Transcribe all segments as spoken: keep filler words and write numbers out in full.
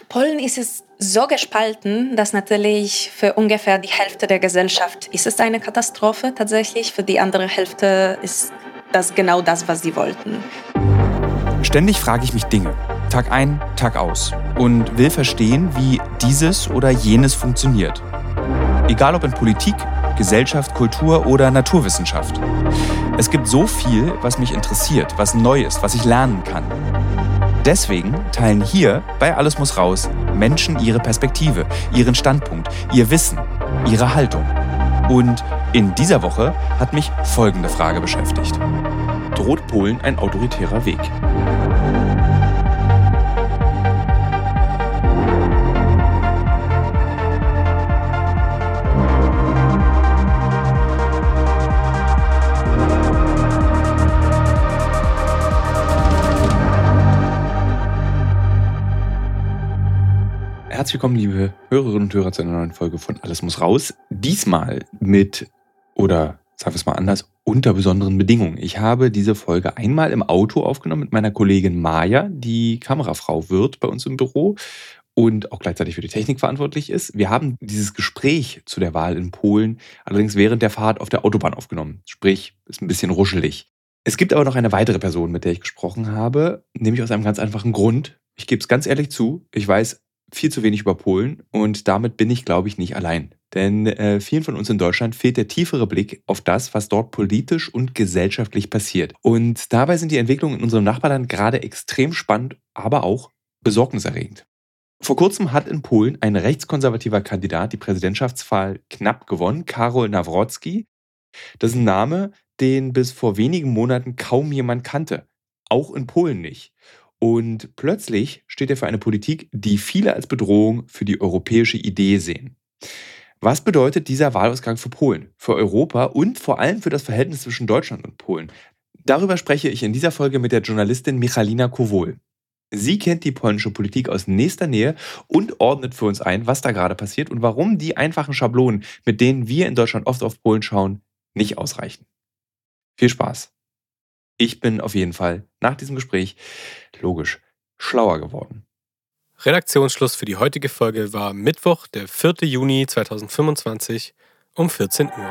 Polen ist es so gespalten, dass natürlich für ungefähr die Hälfte der Gesellschaft ist es eine Katastrophe tatsächlich. Für die andere Hälfte ist das genau das, was sie wollten. Ständig frage ich mich Dinge, Tag ein, Tag aus, und will verstehen, wie dieses oder jenes funktioniert. Egal ob in Politik, Gesellschaft, Kultur oder Naturwissenschaft. Es gibt so viel, was mich interessiert, was neu ist, was ich lernen kann. Deswegen teilen hier bei Alles muss raus Menschen ihre Perspektive, ihren Standpunkt, ihr Wissen, ihre Haltung. Und in dieser Woche hat mich folgende Frage beschäftigt. Droht Polen ein autoritärer Weg? Herzlich willkommen, liebe Hörerinnen und Hörer, zu einer neuen Folge von Alles muss raus. Diesmal mit, oder sagen wir es mal anders, unter besonderen Bedingungen. Ich habe diese Folge einmal im Auto aufgenommen mit meiner Kollegin Maja, die Kamerafrau wird bei uns im Büro und auch gleichzeitig für die Technik verantwortlich ist. Wir haben dieses Gespräch zu der Wahl in Polen allerdings während der Fahrt auf der Autobahn aufgenommen. Sprich, ist ein bisschen ruschelig. Es gibt aber noch eine weitere Person, mit der ich gesprochen habe, nämlich aus einem ganz einfachen Grund. Ich gebe es ganz ehrlich zu, ich weiß viel zu wenig über Polen und damit bin ich, glaube ich, nicht allein. Denn äh, vielen von uns in Deutschland fehlt der tiefere Blick auf das, was dort politisch und gesellschaftlich passiert. Und dabei sind die Entwicklungen in unserem Nachbarland gerade extrem spannend, aber auch besorgniserregend. Vor kurzem hat in Polen ein rechtskonservativer Kandidat die Präsidentschaftswahl knapp gewonnen, Karol Nawrocki. Das ist ein Name, den bis vor wenigen Monaten kaum jemand kannte. Auch in Polen nicht. Und plötzlich steht er für eine Politik, die viele als Bedrohung für die europäische Idee sehen. Was bedeutet dieser Wahlausgang für Polen, für Europa und vor allem für das Verhältnis zwischen Deutschland und Polen? Darüber spreche ich in dieser Folge mit der Journalistin Michalina Kowol. Sie kennt die polnische Politik aus nächster Nähe und ordnet für uns ein, was da gerade passiert und warum die einfachen Schablonen, mit denen wir in Deutschland oft auf Polen schauen, nicht ausreichen. Viel Spaß! Ich bin auf jeden Fall nach diesem Gespräch, logisch, schlauer geworden. Redaktionsschluss für die heutige Folge war Mittwoch, der vierter Juni zweitausendfünfundzwanzig um vierzehn Uhr.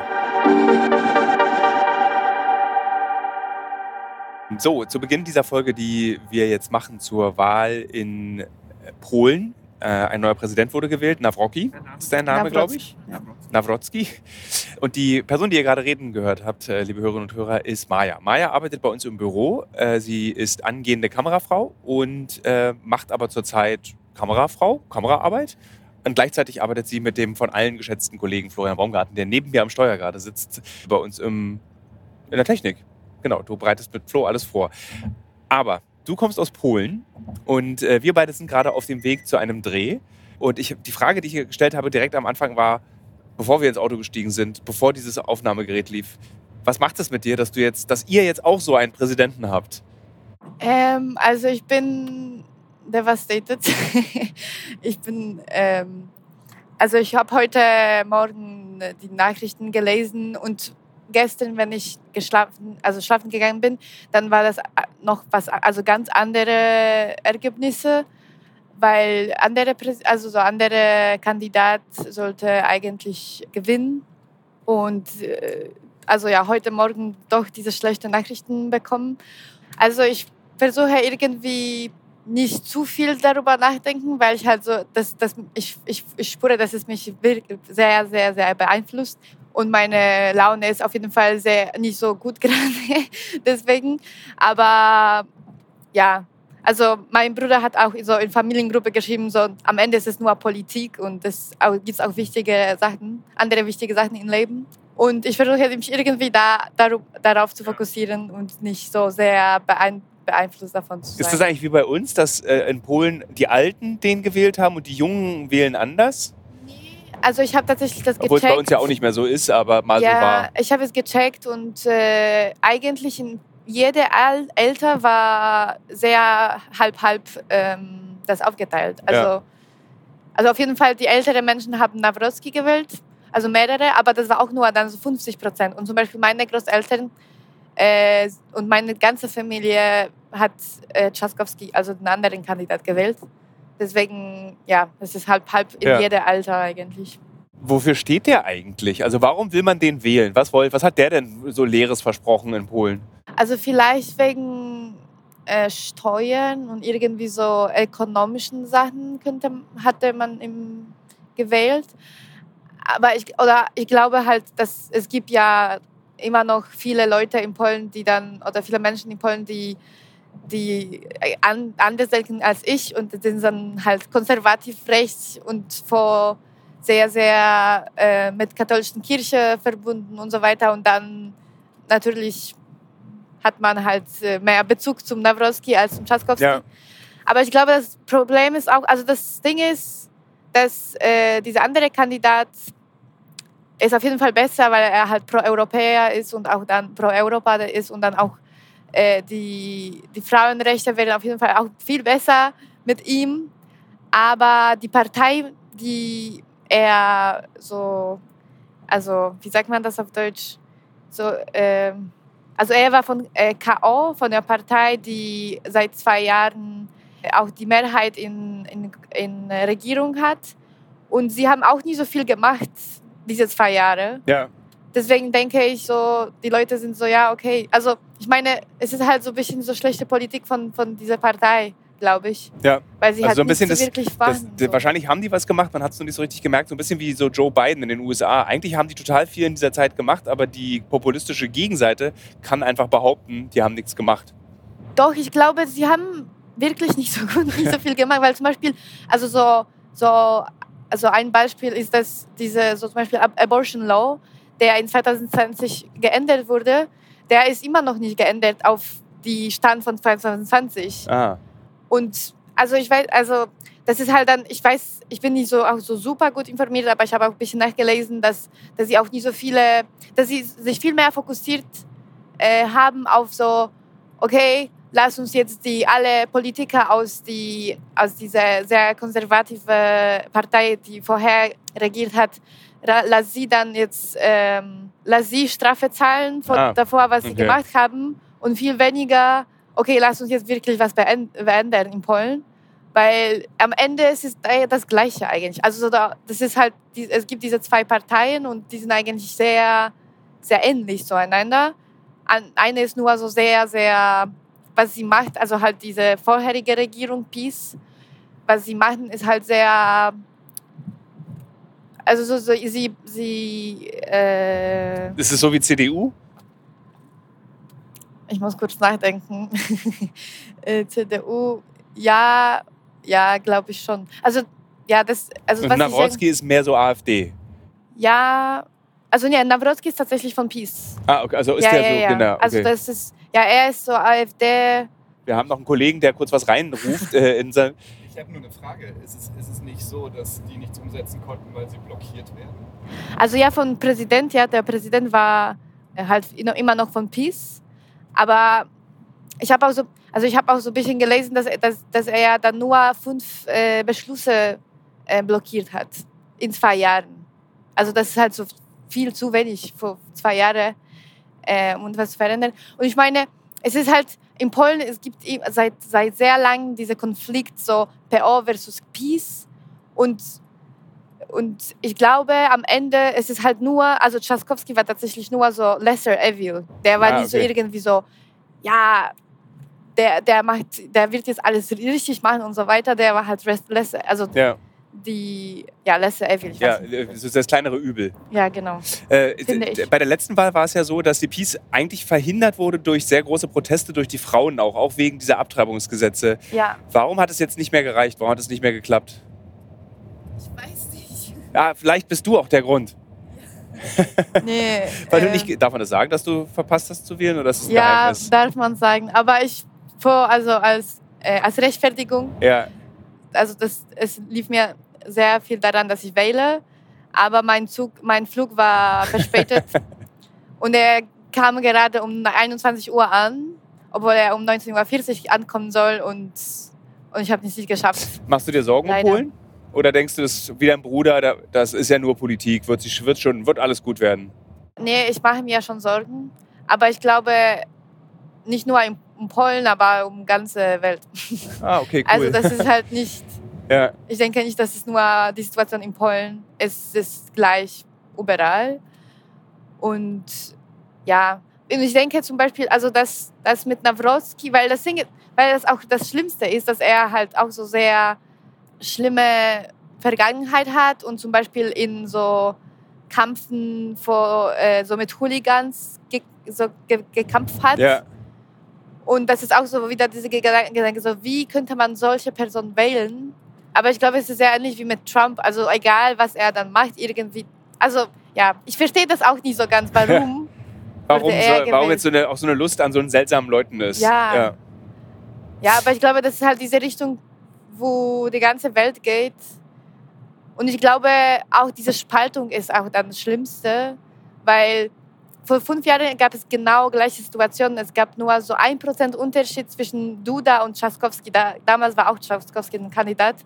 So, zu Beginn dieser Folge, die wir jetzt machen zur Wahl in Polen. Äh, ein neuer Präsident wurde gewählt, Nawrocki ist sein Name, glaube ich. Ja. Nawrocki. Und die Person, die ihr gerade reden gehört habt, äh, liebe Hörerinnen und Hörer, ist Maja. Maja arbeitet bei uns im Büro. Äh, sie ist angehende Kamerafrau und äh, macht aber zurzeit Kamerafrau, Kameraarbeit. Und gleichzeitig arbeitet sie mit dem von allen geschätzten Kollegen Florian Baumgarten, der neben mir am Steuer gerade sitzt, bei uns im, in der Technik. Genau, du bereitest mit Flo alles vor. Aber du kommst aus Polen und äh, wir beide sind gerade auf dem Weg zu einem Dreh. Und ich, die Frage, die ich hier gestellt habe, direkt am Anfang war, bevor wir ins Auto gestiegen sind, bevor dieses Aufnahmegerät lief, was macht es mit dir, dass du jetzt, dass ihr jetzt auch so einen Präsidenten habt? Ähm, also ich bin devastated. ich bin, ähm, also ich habe heute Morgen die Nachrichten gelesen und gestern, wenn ich geschlafen, also schlafen gegangen bin, dann war das noch was, also ganz andere Ergebnisse, weil andere, also so andere Kandidat sollte eigentlich gewinnen und also ja heute Morgen doch diese schlechten Nachrichten bekommen. Also ich versuche irgendwie nicht zu viel darüber nachdenken, weil ich halt so, das, das, ich, ich, ich spüre, dass es mich wirklich sehr, sehr, sehr beeinflusst. Und meine Laune ist auf jeden Fall sehr, nicht so gut gerade. Deswegen. Aber ja, also mein Bruder hat auch so in Familiengruppe geschrieben, so am Ende ist es nur Politik und es gibt auch wichtige Sachen, andere wichtige Sachen im Leben. Und ich versuche mich irgendwie da, darauf zu fokussieren und nicht so sehr beeinflusst. beeinflusst davon zu sein. Ist das eigentlich wie bei uns, dass äh, in Polen die Alten den gewählt haben und die Jungen wählen anders? Nee, also ich habe tatsächlich das Obwohl gecheckt. es bei uns ja auch nicht mehr so ist, aber mal ja, so war. Ich habe es gecheckt und äh, eigentlich in jede Alter war sehr halb-halb ähm, das aufgeteilt. Also, Ja. also auf jeden Fall die älteren Menschen haben Nawrocki gewählt, also mehrere, aber das war auch nur dann so fünfzig Prozent. Und zum Beispiel meine Großeltern Äh, und meine ganze Familie hat äh, Trzaskowski, also den anderen Kandidat, gewählt. deswegen, ja, es ist halb, halb in Ja. jedem Alter eigentlich. Wofür steht der eigentlich? Also warum will man den wählen? Was, wollt, was hat der denn so Leeres versprochen in Polen? Also vielleicht wegen äh, Steuern und irgendwie so ökonomischen Sachen könnte, hatte man ihm gewählt. Aber ich, oder ich glaube halt, dass es gibt ja immer noch viele Leute in Polen, die dann, oder viele Menschen in Polen, die, die an, anders denken als ich und sind dann halt konservativ rechts und vor sehr, sehr äh, mit katholischen Kirche verbunden und so weiter. Und dann natürlich hat man halt äh, mehr Bezug zum Nawrocki als zum Trzaskowski. Ja. Aber ich glaube, das Problem ist auch, also das Ding ist, dass äh, dieser andere Kandidat ist auf jeden Fall besser, weil er halt Pro-Europäer ist und auch dann Pro-Europa ist und dann auch äh, die, die Frauenrechte werden auf jeden Fall auch viel besser mit ihm. Aber die Partei, die er so, also wie sagt man das auf Deutsch? So, äh, also er war von äh, K O, von der Partei, die seit zwei Jahren auch die Mehrheit in, in, in der Regierung hat. Und sie haben auch nie so viel gemacht, diese zwei Jahre. Ja. Deswegen denke ich so, die Leute sind so, ja, okay. Also ich meine, es ist halt so ein bisschen so schlechte Politik von, von dieser Partei, glaube ich. Ja. Weil sie Also halt so ein bisschen nicht so das, wirklich das, machen. das, So. wahrscheinlich haben die was gemacht, man hat es noch nicht so richtig gemerkt, so ein bisschen wie so Joe Biden in den U S A. Eigentlich haben die total viel in dieser Zeit gemacht, aber die populistische Gegenseite kann einfach behaupten, die haben nichts gemacht. Doch, ich glaube, sie haben wirklich nicht so gut, nicht so viel gemacht, weil zum Beispiel, also so, so also ein Beispiel ist, dass diese, so zum Beispiel Abortion Law, der in zwanzig zwanzig geändert wurde, der ist immer noch nicht geändert auf die Stand von zwanzig zwanzig. Ah. Und also ich weiß, also das ist halt dann, ich weiß, ich bin nicht so auch so super gut informiert, aber ich habe auch ein bisschen nachgelesen, dass, dass sie auch nicht so viele, dass sie sich viel mehr fokussiert äh, haben auf so, okay, lass uns jetzt die alle Politiker aus, die, aus dieser sehr konservativen Partei, die vorher regiert hat, lass sie dann jetzt ähm, lass sie Strafe zahlen von Ah, davor, was sie okay. gemacht haben und viel weniger, okay, lass uns jetzt wirklich was verändern in Polen, weil am Ende ist es das Gleiche eigentlich. Also so da, das ist halt, es gibt diese zwei Parteien und die sind eigentlich sehr, sehr ähnlich zueinander. Eine ist nur so sehr, sehr, was sie macht, also halt diese vorherige Regierung, PiS, was sie machen, ist halt sehr, also so, so sie, sie äh, Ist es so wie C D U? ich muss kurz nachdenken, äh, C D U, ja, ja, glaube ich schon. Also, ja, das, also Und was ich Nawrocki ist mehr so AfD. ja, also ja, Nawrocki ist tatsächlich von PiS. Ah, okay, also ist ja, der ja, so, ja. genau. Okay. Also das ist, ja, er ist so AfD. Wir haben noch einen Kollegen, der kurz was reinruft. äh, in sein Ich habe nur eine Frage. Ist es, ist es nicht so, dass die nichts umsetzen konnten, weil sie blockiert werden? Also ja, von Präsident, ja, der Präsident war halt immer noch von PiS. Aber ich habe auch so, also ich habe auch so ein bisschen gelesen, dass, dass, dass er ja dann nur fünf äh, Beschlüsse äh, blockiert hat in zwei Jahren. Also das ist halt so viel zu wenig für zwei Jahre, äh, um was zu verändern. Und ich meine, es ist halt in Polen, es gibt seit, seit sehr langem diesen Konflikt so P O versus PiS. Und, und ich glaube, am Ende es ist halt nur, also Trzaskowski war tatsächlich nur so lesser evil. Der war Ah, nicht so okay. irgendwie so, ja, der, der, macht, der wird jetzt alles richtig machen und so weiter. Der war halt lesser, also ja, die, ja, lesser evil. Ich ja, weiß nicht. das ist das kleinere Übel. Ja, genau. Äh, Finde d- ich. Bei der letzten Wahl war es ja so, dass die PiS eigentlich verhindert wurde durch sehr große Proteste durch die Frauen auch, auch wegen dieser Abtreibungsgesetze. Ja. Warum hat es jetzt nicht mehr gereicht? Warum hat es nicht mehr geklappt? Ich weiß nicht. Ja, vielleicht bist du auch der Grund. Nee. Weil du äh, nicht, darf man das sagen, dass du verpasst hast zu wählen oder ist es ein Ja, Geheimnis? darf man sagen. Aber ich, vor, also als, äh, als Rechtfertigung, Ja, also das, es lief mir sehr viel daran, dass ich wähle, aber mein, Zug, mein Flug war verspätet und er kam gerade um einundzwanzig Uhr an, obwohl er um neunzehn Uhr vierzig ankommen soll und, und ich habe es nicht geschafft. machst du dir Sorgen um Leider. Polen? Oder denkst du, das ist wie dein Bruder, da- das ist ja nur Politik, wird, sich, wird, schon, wird alles gut werden? Nee, ich mache mir schon Sorgen, aber ich glaube nicht nur in, um Polen, aber um die ganze Welt. Ah, okay, cool. Also das ist halt nicht, Ja. Ich denke nicht, dass es nur die Situation in Polen ist. Es ist gleich überall. Und ja, und ich denke zum Beispiel, also das, das mit Nawrocki, weil das, Ding, weil das auch das Schlimmste ist, dass er halt auch so sehr schlimme Vergangenheit hat und zum Beispiel in so Kämpfen vor, äh, so mit Hooligans ge, so ge, gekämpft hat. Ja. Und das ist auch so wieder diese Gedanke, so wie könnte man solche Personen wählen? Aber ich glaube, es ist sehr ähnlich wie mit Trump. Also egal, was er dann macht, irgendwie. Also ja, ich verstehe das auch nicht so ganz, warum. warum, so, warum jetzt so eine, auch so eine Lust an so einen seltsamen Leuten ist. Ja. ja. Ja, aber ich glaube, das ist halt diese Richtung, wo die ganze Welt geht. Und ich glaube, auch diese Spaltung ist auch dann das Schlimmste, weil vor fünf Jahren gab es genau gleiche Situationen. Es gab nur so ein Prozent Unterschied zwischen Duda und Trzaskowski. Da, damals war auch Trzaskowski ein Kandidat.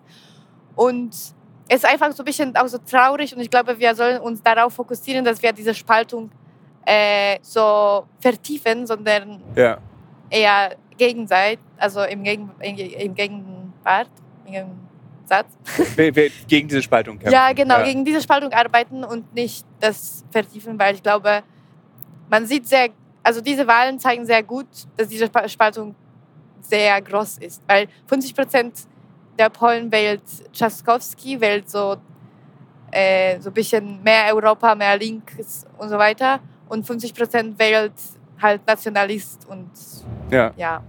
Und es ist einfach so ein bisschen auch so traurig. Und ich glaube, wir sollen uns darauf fokussieren, dass wir diese Spaltung äh, so vertiefen, sondern ja. eher gegenseitig, also im, Gegen, im Gegenpart, im Gegensatz. Gegen diese Spaltung kämpfen. Ja, genau, ja. gegen diese Spaltung arbeiten und nicht das vertiefen, weil ich glaube, man sieht sehr, also diese Wahlen zeigen sehr gut, dass diese Spaltung sehr groß ist, weil fünfzig Prozent der Polen wählt Trzaskowski, wählt so, äh, so ein bisschen mehr Europa, mehr links und so weiter und fünfzig Prozent wählt halt Nationalist und ja. ja.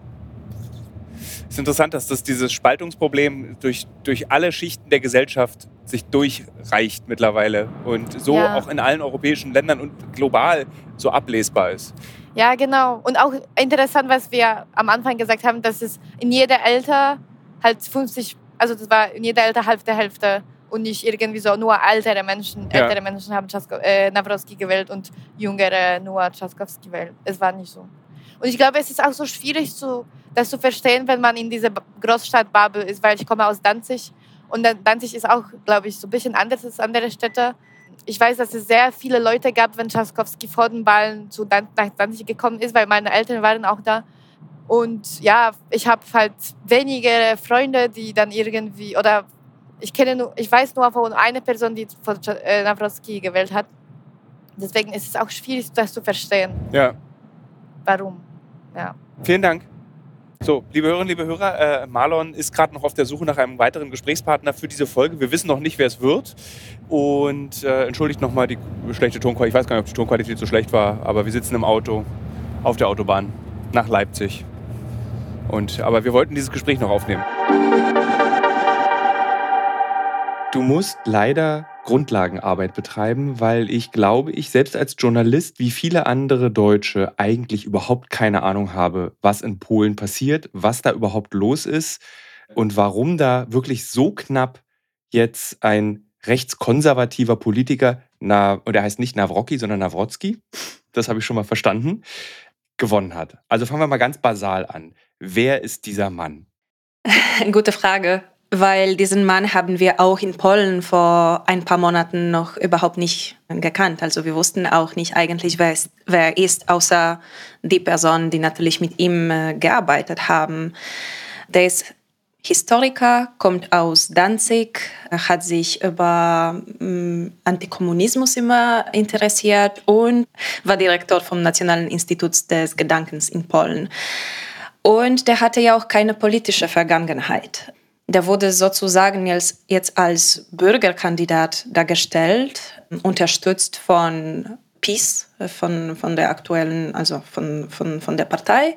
Es ist interessant, dass das dieses Spaltungsproblem durch, durch alle Schichten der Gesellschaft sich durchreicht mittlerweile und so ja. auch in allen europäischen Ländern und global so ablesbar ist. Ja, genau. Und auch interessant, was wir am Anfang gesagt haben, dass es in jeder Alter halt fünfzig, also das war in jeder Alter Hälfte, Hälfte und nicht irgendwie so nur ältere Menschen. Ja. Ältere Menschen haben Trzasko, äh, Nawrocki gewählt und jüngere nur Trzaskowski gewählt. Es war nicht so. Und ich glaube, es ist auch so schwierig, zu, das zu verstehen, wenn man in dieser Großstadt-Bubble ist, weil ich komme aus Danzig. Und Danzig ist auch, glaube ich, so ein bisschen anders als andere Städte. Ich weiß, dass es sehr viele Leute gab, wenn Trzaskowski vor den Wahlen zu Dan- nach Danzig gekommen ist, weil meine Eltern waren auch da. Und ja, ich habe halt wenige Freunde, die dann irgendwie, oder ich kenne nur, ich weiß nur von einer Person, die von äh, Nawrocki gewählt hat. Deswegen ist es auch schwierig, das zu verstehen. Ja. Warum? Ja. Vielen Dank. So, liebe Hörerinnen, liebe Hörer, äh, Marlon ist gerade noch auf der Suche nach einem weiteren Gesprächspartner für diese Folge. Wir wissen noch nicht, wer es wird. Und äh, entschuldigt nochmal die schlechte Tonqualität. Ich weiß gar nicht, ob die Tonqualität so schlecht war, aber wir sitzen im Auto auf der Autobahn nach Leipzig. Und, aber wir wollten dieses Gespräch noch aufnehmen. Du musst leider Grundlagenarbeit betreiben, weil ich glaube, ich selbst als Journalist, wie viele andere Deutsche, eigentlich überhaupt keine Ahnung habe, was in Polen passiert, was da überhaupt los ist und warum da wirklich so knapp jetzt ein rechtskonservativer Politiker, na, und er heißt nicht Nawrocki, sondern Nawrocki, das habe ich schon mal verstanden, gewonnen hat. Also fangen wir mal ganz basal an. Wer ist dieser Mann? Gute Frage. Weil diesen Mann haben wir auch in Polen vor ein paar Monaten noch überhaupt nicht gekannt. Also wir wussten auch nicht eigentlich, wer, ist, wer er ist, außer die Personen, die natürlich mit ihm äh, gearbeitet haben. Der ist Historiker, kommt aus Danzig, hat sich über ähm, Antikommunismus immer interessiert und war Direktor vom Nationalen Institut des Gedankens in Polen. Und der hatte ja auch keine politische Vergangenheit. Der wurde sozusagen jetzt als Bürgerkandidat dargestellt, unterstützt von PiS, von, von der aktuellen, also von, von, von der Partei.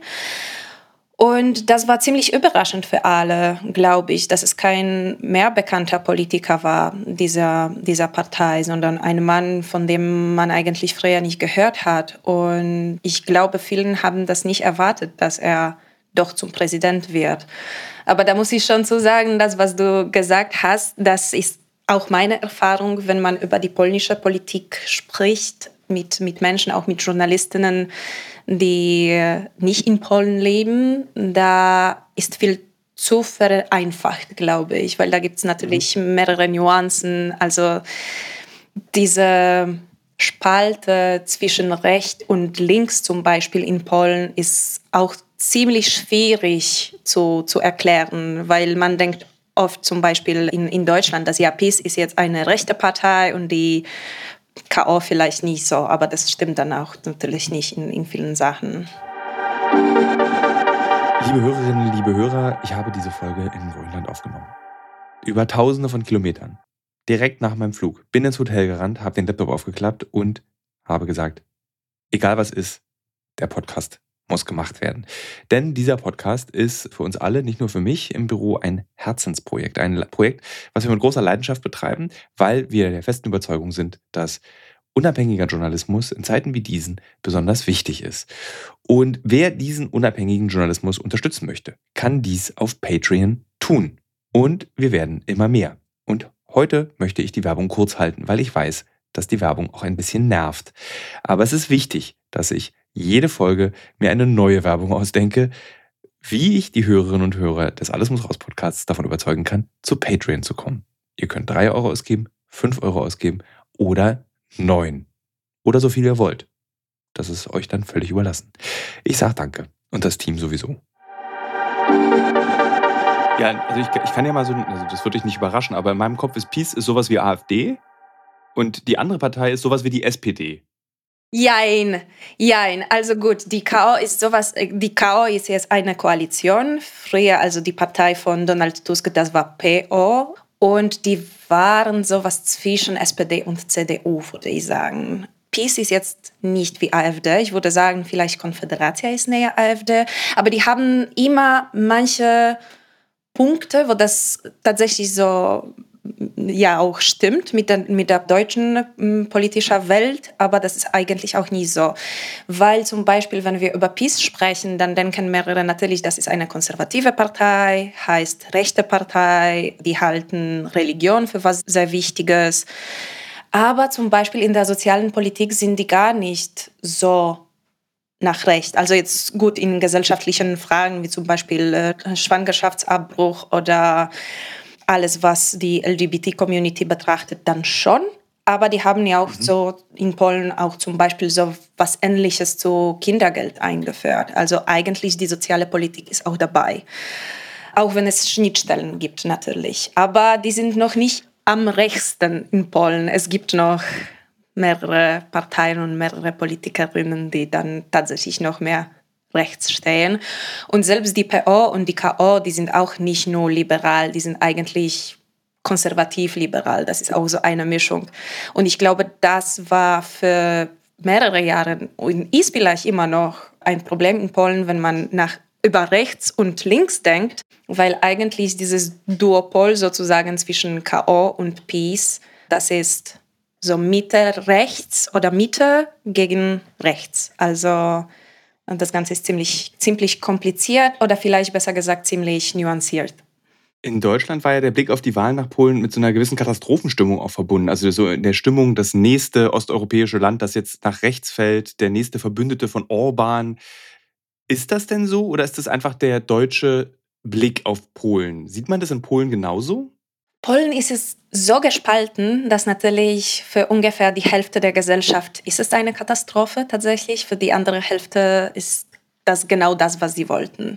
Und das war ziemlich überraschend für alle, glaube ich, dass es kein mehr bekannter Politiker war, dieser, dieser Partei, sondern ein Mann, von dem man eigentlich früher nicht gehört hat. Und ich glaube, vielen haben das nicht erwartet, dass er doch zum Präsident wird. Aber da muss ich schon zu sagen, das, was du gesagt hast, das ist auch meine Erfahrung, wenn man über die polnische Politik spricht, mit, mit Menschen, auch mit Journalistinnen, die nicht in Polen leben. Da ist viel zu vereinfacht, glaube ich, weil da gibt es natürlich mehrere Nuancen. Also diese Spalte zwischen rechts und links zum Beispiel in Polen ist auch ziemlich schwierig zu, zu erklären, weil man denkt, oft zum Beispiel in, in Deutschland, dass ja, PiS ist jetzt eine rechte Partei und die K O vielleicht nicht so, aber das stimmt dann auch natürlich nicht in, in vielen Sachen. Liebe Hörerinnen, liebe Hörer, ich habe diese Folge in Grönland aufgenommen. Über tausende von Kilometern. Direkt nach meinem Flug. Bin ins Hotel gerannt, habe den Laptop aufgeklappt und habe gesagt, egal was ist, der Podcast muss gemacht werden. Denn dieser Podcast ist für uns alle, nicht nur für mich im Büro, ein Herzensprojekt. Ein Projekt, was wir mit großer Leidenschaft betreiben, weil wir der festen Überzeugung sind, dass unabhängiger Journalismus in Zeiten wie diesen besonders wichtig ist. Und wer diesen unabhängigen Journalismus unterstützen möchte, kann dies auf Patreon tun. Und wir werden immer mehr. Und heute möchte ich die Werbung kurz halten, weil ich weiß, dass die Werbung auch ein bisschen nervt. Aber es ist wichtig, dass ich jede Folge mir eine neue Werbung ausdenke, wie ich die Hörerinnen und Hörer des Alles muss raus Podcasts davon überzeugen kann, zu Patreon zu kommen. Ihr könnt drei Euro ausgeben, fünf Euro ausgeben oder neun. Oder so viel ihr wollt. Das ist euch dann völlig überlassen. Ich sage danke. Und das Team sowieso. Ja, also ich, ich kann ja mal so, also das würde dich nicht überraschen, aber in meinem Kopf ist PiS ist sowas wie AfD und die andere Partei ist sowas wie die S P D. Jein, jein. Also gut, die K O ist sowas, die K O ist jetzt eine Koalition. Früher, also die Partei von Donald Tusk, das war P O. Und die waren sowas zwischen S P D und C D U, würde ich sagen. PiS ist jetzt nicht wie AfD. Ich würde sagen, vielleicht Konföderatia ist näher AfD. Aber die haben immer manche Punkte, wo das tatsächlich so ja auch stimmt mit der, mit der deutschen m, politischen Welt, aber das ist eigentlich auch nie so. Weil zum Beispiel, wenn wir über PiS sprechen, dann denken mehrere natürlich, das ist eine konservative Partei, heißt rechte Partei, die halten Religion für was sehr Wichtiges. Aber zum Beispiel in der sozialen Politik sind die gar nicht so nach rechts. Also jetzt gut in gesellschaftlichen Fragen, wie zum Beispiel äh, Schwangerschaftsabbruch oder alles, was die L G B T-Community betrachtet, dann schon. Aber die haben ja auch mhm. so in Polen auch zum Beispiel so was Ähnliches zu Kindergeld eingeführt. Also eigentlich die soziale Politik ist auch dabei. Auch wenn es Schnittstellen gibt natürlich. Aber die sind noch nicht am rechtsten in Polen. Es gibt noch mehrere Parteien und mehrere Politikerinnen, die dann tatsächlich noch mehr rechts stehen. Und selbst die P O und die K O, die sind auch nicht nur liberal, die sind eigentlich konservativ-liberal. Das ist auch so eine Mischung. Und ich glaube, das war für mehrere Jahre und ist vielleicht immer noch ein Problem in Polen, wenn man nach über rechts und links denkt, weil eigentlich dieses Duopol sozusagen zwischen K O und PiS, das ist so Mitte rechts oder Mitte gegen rechts. Also das Ganze ist ziemlich, ziemlich kompliziert oder vielleicht besser gesagt ziemlich nuanciert. In Deutschland war ja der Blick auf die Wahlen nach Polen mit so einer gewissen Katastrophenstimmung auch verbunden. Also so in der Stimmung, das nächste osteuropäische Land, das jetzt nach rechts fällt, der nächste Verbündete von Orban. Ist das denn so oder ist das einfach der deutsche Blick auf Polen? Sieht man das in Polen genauso? Polen ist es so gespalten, dass natürlich für ungefähr die Hälfte der Gesellschaft ist es eine Katastrophe tatsächlich. Für die andere Hälfte ist das genau das, was sie wollten.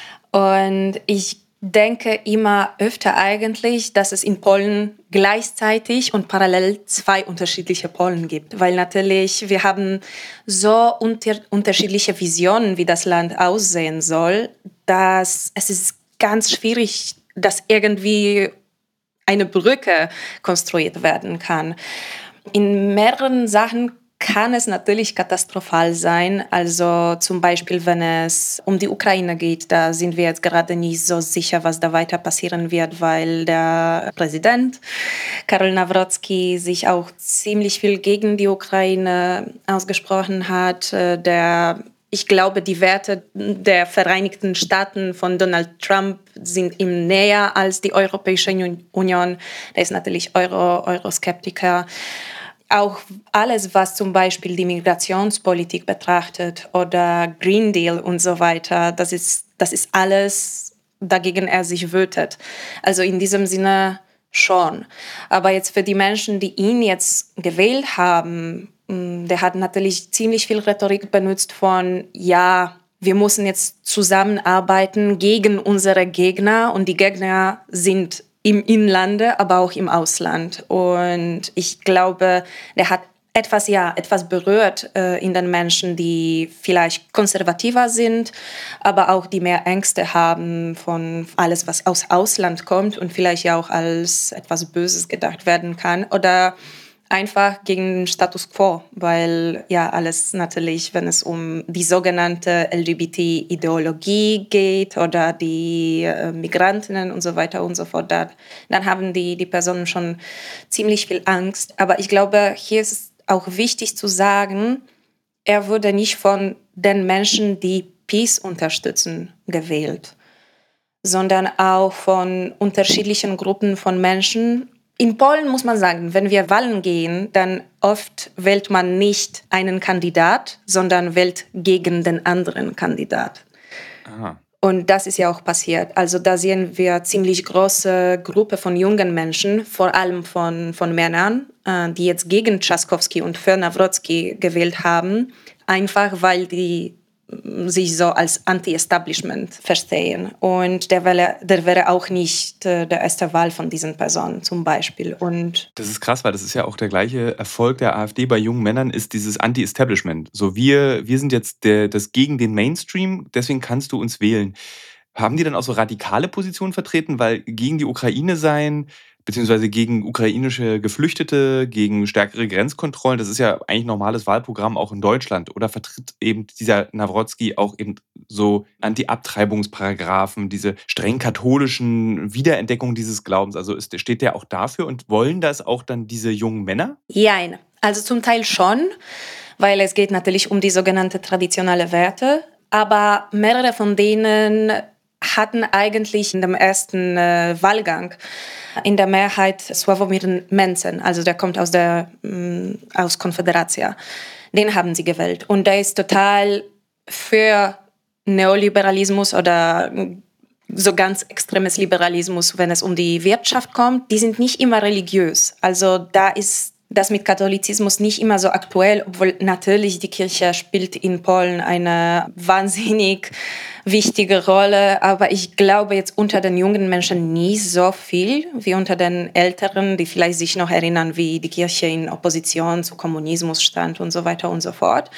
Und ich denke immer öfter eigentlich, dass es in Polen gleichzeitig und parallel zwei unterschiedliche Polen gibt. Weil natürlich wir haben so unter- unterschiedliche Visionen, wie das Land aussehen soll, dass es ist ganz schwierig, dass irgendwie eine Brücke konstruiert werden kann. In mehreren Sachen kann es natürlich katastrophal sein. Also zum Beispiel, wenn es um die Ukraine geht, da sind wir jetzt gerade nicht so sicher, was da weiter passieren wird, weil der Präsident Karol Nawrocki sich auch ziemlich viel gegen die Ukraine ausgesprochen hat. Der Ich glaube, die Werte der Vereinigten Staaten von Donald Trump sind ihm näher als die Europäische Union. Er ist natürlich Euro, Euroskeptiker. Auch alles, was zum Beispiel die Migrationspolitik betrachtet oder Green Deal und so weiter, das ist, das ist alles, dagegen er sich wütet. Also in diesem Sinne schon. Aber jetzt für die Menschen, die ihn jetzt gewählt haben, der hat natürlich ziemlich viel Rhetorik benutzt von, ja, wir müssen jetzt zusammenarbeiten gegen unsere Gegner und die Gegner sind im Inlande, aber auch im Ausland. Und ich glaube, der hat etwas, ja, etwas berührt äh, in den Menschen, die vielleicht konservativer sind, aber auch die mehr Ängste haben von alles, was aus Ausland kommt und vielleicht ja auch als etwas Böses gedacht werden kann. Oder einfach gegen den Status quo, weil ja alles natürlich, wenn es um die sogenannte L G B T-Ideologie geht oder die äh, Migrantinnen und so weiter und so fort, dann, dann haben die, die Personen schon ziemlich viel Angst. Aber ich glaube, hier ist es auch wichtig zu sagen, er wurde nicht von den Menschen, die Peace unterstützen, gewählt, sondern auch von unterschiedlichen Gruppen von Menschen. In Polen muss man sagen, wenn wir Wahlen gehen, dann oft wählt man nicht einen Kandidat, sondern wählt gegen den anderen Kandidat. Aha. Und das ist ja auch passiert. Also da sehen wir ziemlich große Gruppe von jungen Menschen, vor allem von, von Männern, äh, die jetzt gegen Trzaskowski und für Nawrocki gewählt haben, einfach weil die sich so als Anti-Establishment verstehen. Und der wäre, der wäre auch nicht äh, der erste Wahl von diesen Personen zum Beispiel. Und das ist krass, weil das ist ja auch der gleiche Erfolg der AfD bei jungen Männern, ist dieses Anti-Establishment. So, wir, wir sind jetzt der, das gegen den Mainstream, deswegen kannst du uns wählen. Haben die dann auch so radikale Positionen vertreten, weil gegen die Ukraine sein, beziehungsweise gegen ukrainische Geflüchtete, gegen stärkere Grenzkontrollen, das ist ja eigentlich normales Wahlprogramm auch in Deutschland. Oder vertritt eben dieser Nawrocki auch eben so Anti-Abtreibungsparagraphen, diese streng katholischen Wiederentdeckung dieses Glaubens? Also ist, steht der auch dafür und wollen das auch dann diese jungen Männer? Nein, also zum Teil schon, weil es geht natürlich um die sogenannte traditionelle Werte, aber mehrere von denen hatten eigentlich in dem ersten äh, Wahlgang in der Mehrheit Sławomir Mencen, also der kommt aus der mh, aus Konföderacja. Den haben sie gewählt und der ist total für Neoliberalismus oder so ganz extremes Liberalismus, wenn es um die Wirtschaft kommt. Die sind nicht immer religiös, also da ist das mit Katholizismus nicht immer so aktuell, obwohl natürlich die Kirche spielt in Polen eine wahnsinnig wichtige Rolle, aber ich glaube jetzt unter den jungen Menschen nie so viel wie unter den Älteren, die vielleicht sich noch erinnern, wie die Kirche in Opposition zu Kommunismus stand und so weiter und so fort.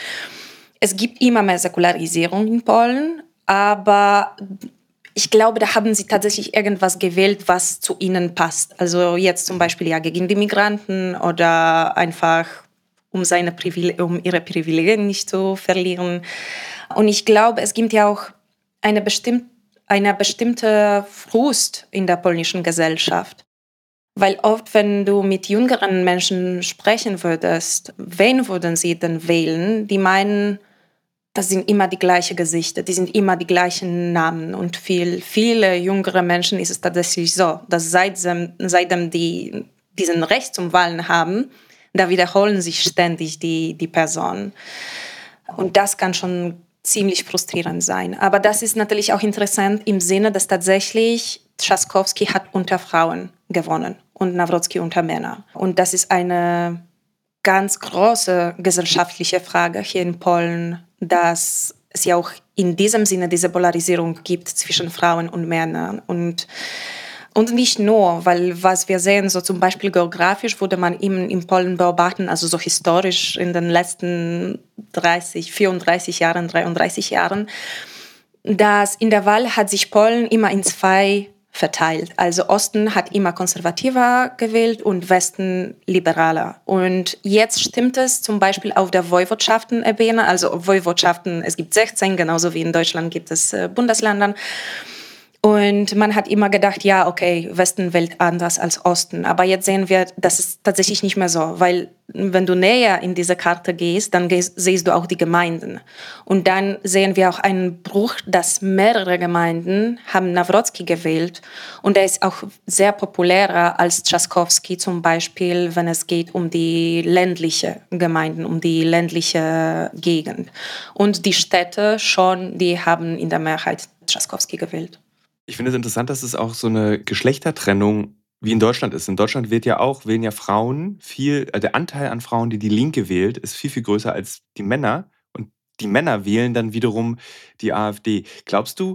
Es gibt immer mehr Säkularisierung in Polen, aber ich glaube, da haben sie tatsächlich irgendwas gewählt, was zu ihnen passt. Also jetzt zum Beispiel ja gegen die Migranten oder einfach um, seine Privile- um ihre Privilegien nicht zu verlieren. Und ich glaube, es gibt ja auch eine, bestimmt, eine bestimmte Frust in der polnischen Gesellschaft. Weil oft, wenn du mit jüngeren Menschen sprechen würdest, wen würden sie denn wählen? Die meinen, das sind immer die gleichen Gesichter, die sind immer die gleichen Namen. Und viel, viele jüngere Menschen ist es tatsächlich so, dass seitdem, seitdem die diesen Recht zum Wahlen haben, da wiederholen sich ständig die, die Personen. Und das kann schon ziemlich frustrierend sein. Aber das ist natürlich auch interessant im Sinne, dass tatsächlich Trzaskowski hat unter Frauen gewonnen und Nawrocki unter Männern. Und das ist eine ganz große gesellschaftliche Frage hier in Polen, dass es ja auch in diesem Sinne diese Polarisierung gibt zwischen Frauen und Männern. Und, und nicht nur, weil was wir sehen, so zum Beispiel geografisch würde man eben in Polen beobachten, also so historisch in den letzten dreißig, vierunddreißig Jahren, dreiunddreißig Jahren, dass in der Wahl hat sich Polen immer in zwei verteilt. Also Osten hat immer konservativer gewählt und Westen liberaler. Und jetzt stimmt es zum Beispiel auf der Woiwodschaften-Ebene, also Woiwodschaften, es gibt sechzehn, genauso wie in Deutschland gibt es äh, Bundesländer. Und man hat immer gedacht, ja, okay, Westen wählt anders als Osten. Aber jetzt sehen wir, das ist tatsächlich nicht mehr so, weil wenn du näher in diese Karte gehst, dann gehst, siehst du auch die Gemeinden. Und dann sehen wir auch einen Bruch, dass mehrere Gemeinden haben Nawrocki gewählt. Und er ist auch sehr populärer als Trzaskowski, zum Beispiel, wenn es geht um die ländliche Gemeinden, um die ländliche Gegend. Und die Städte schon, die haben in der Mehrheit Trzaskowski gewählt. Ich finde es interessant, dass es auch so eine Geschlechtertrennung wie in Deutschland ist. In Deutschland wird ja auch, wählen ja Frauen viel, äh, der Anteil an Frauen, die die Linke wählt, ist viel, viel größer als die Männer. Und die Männer wählen dann wiederum die AfD. Glaubst du,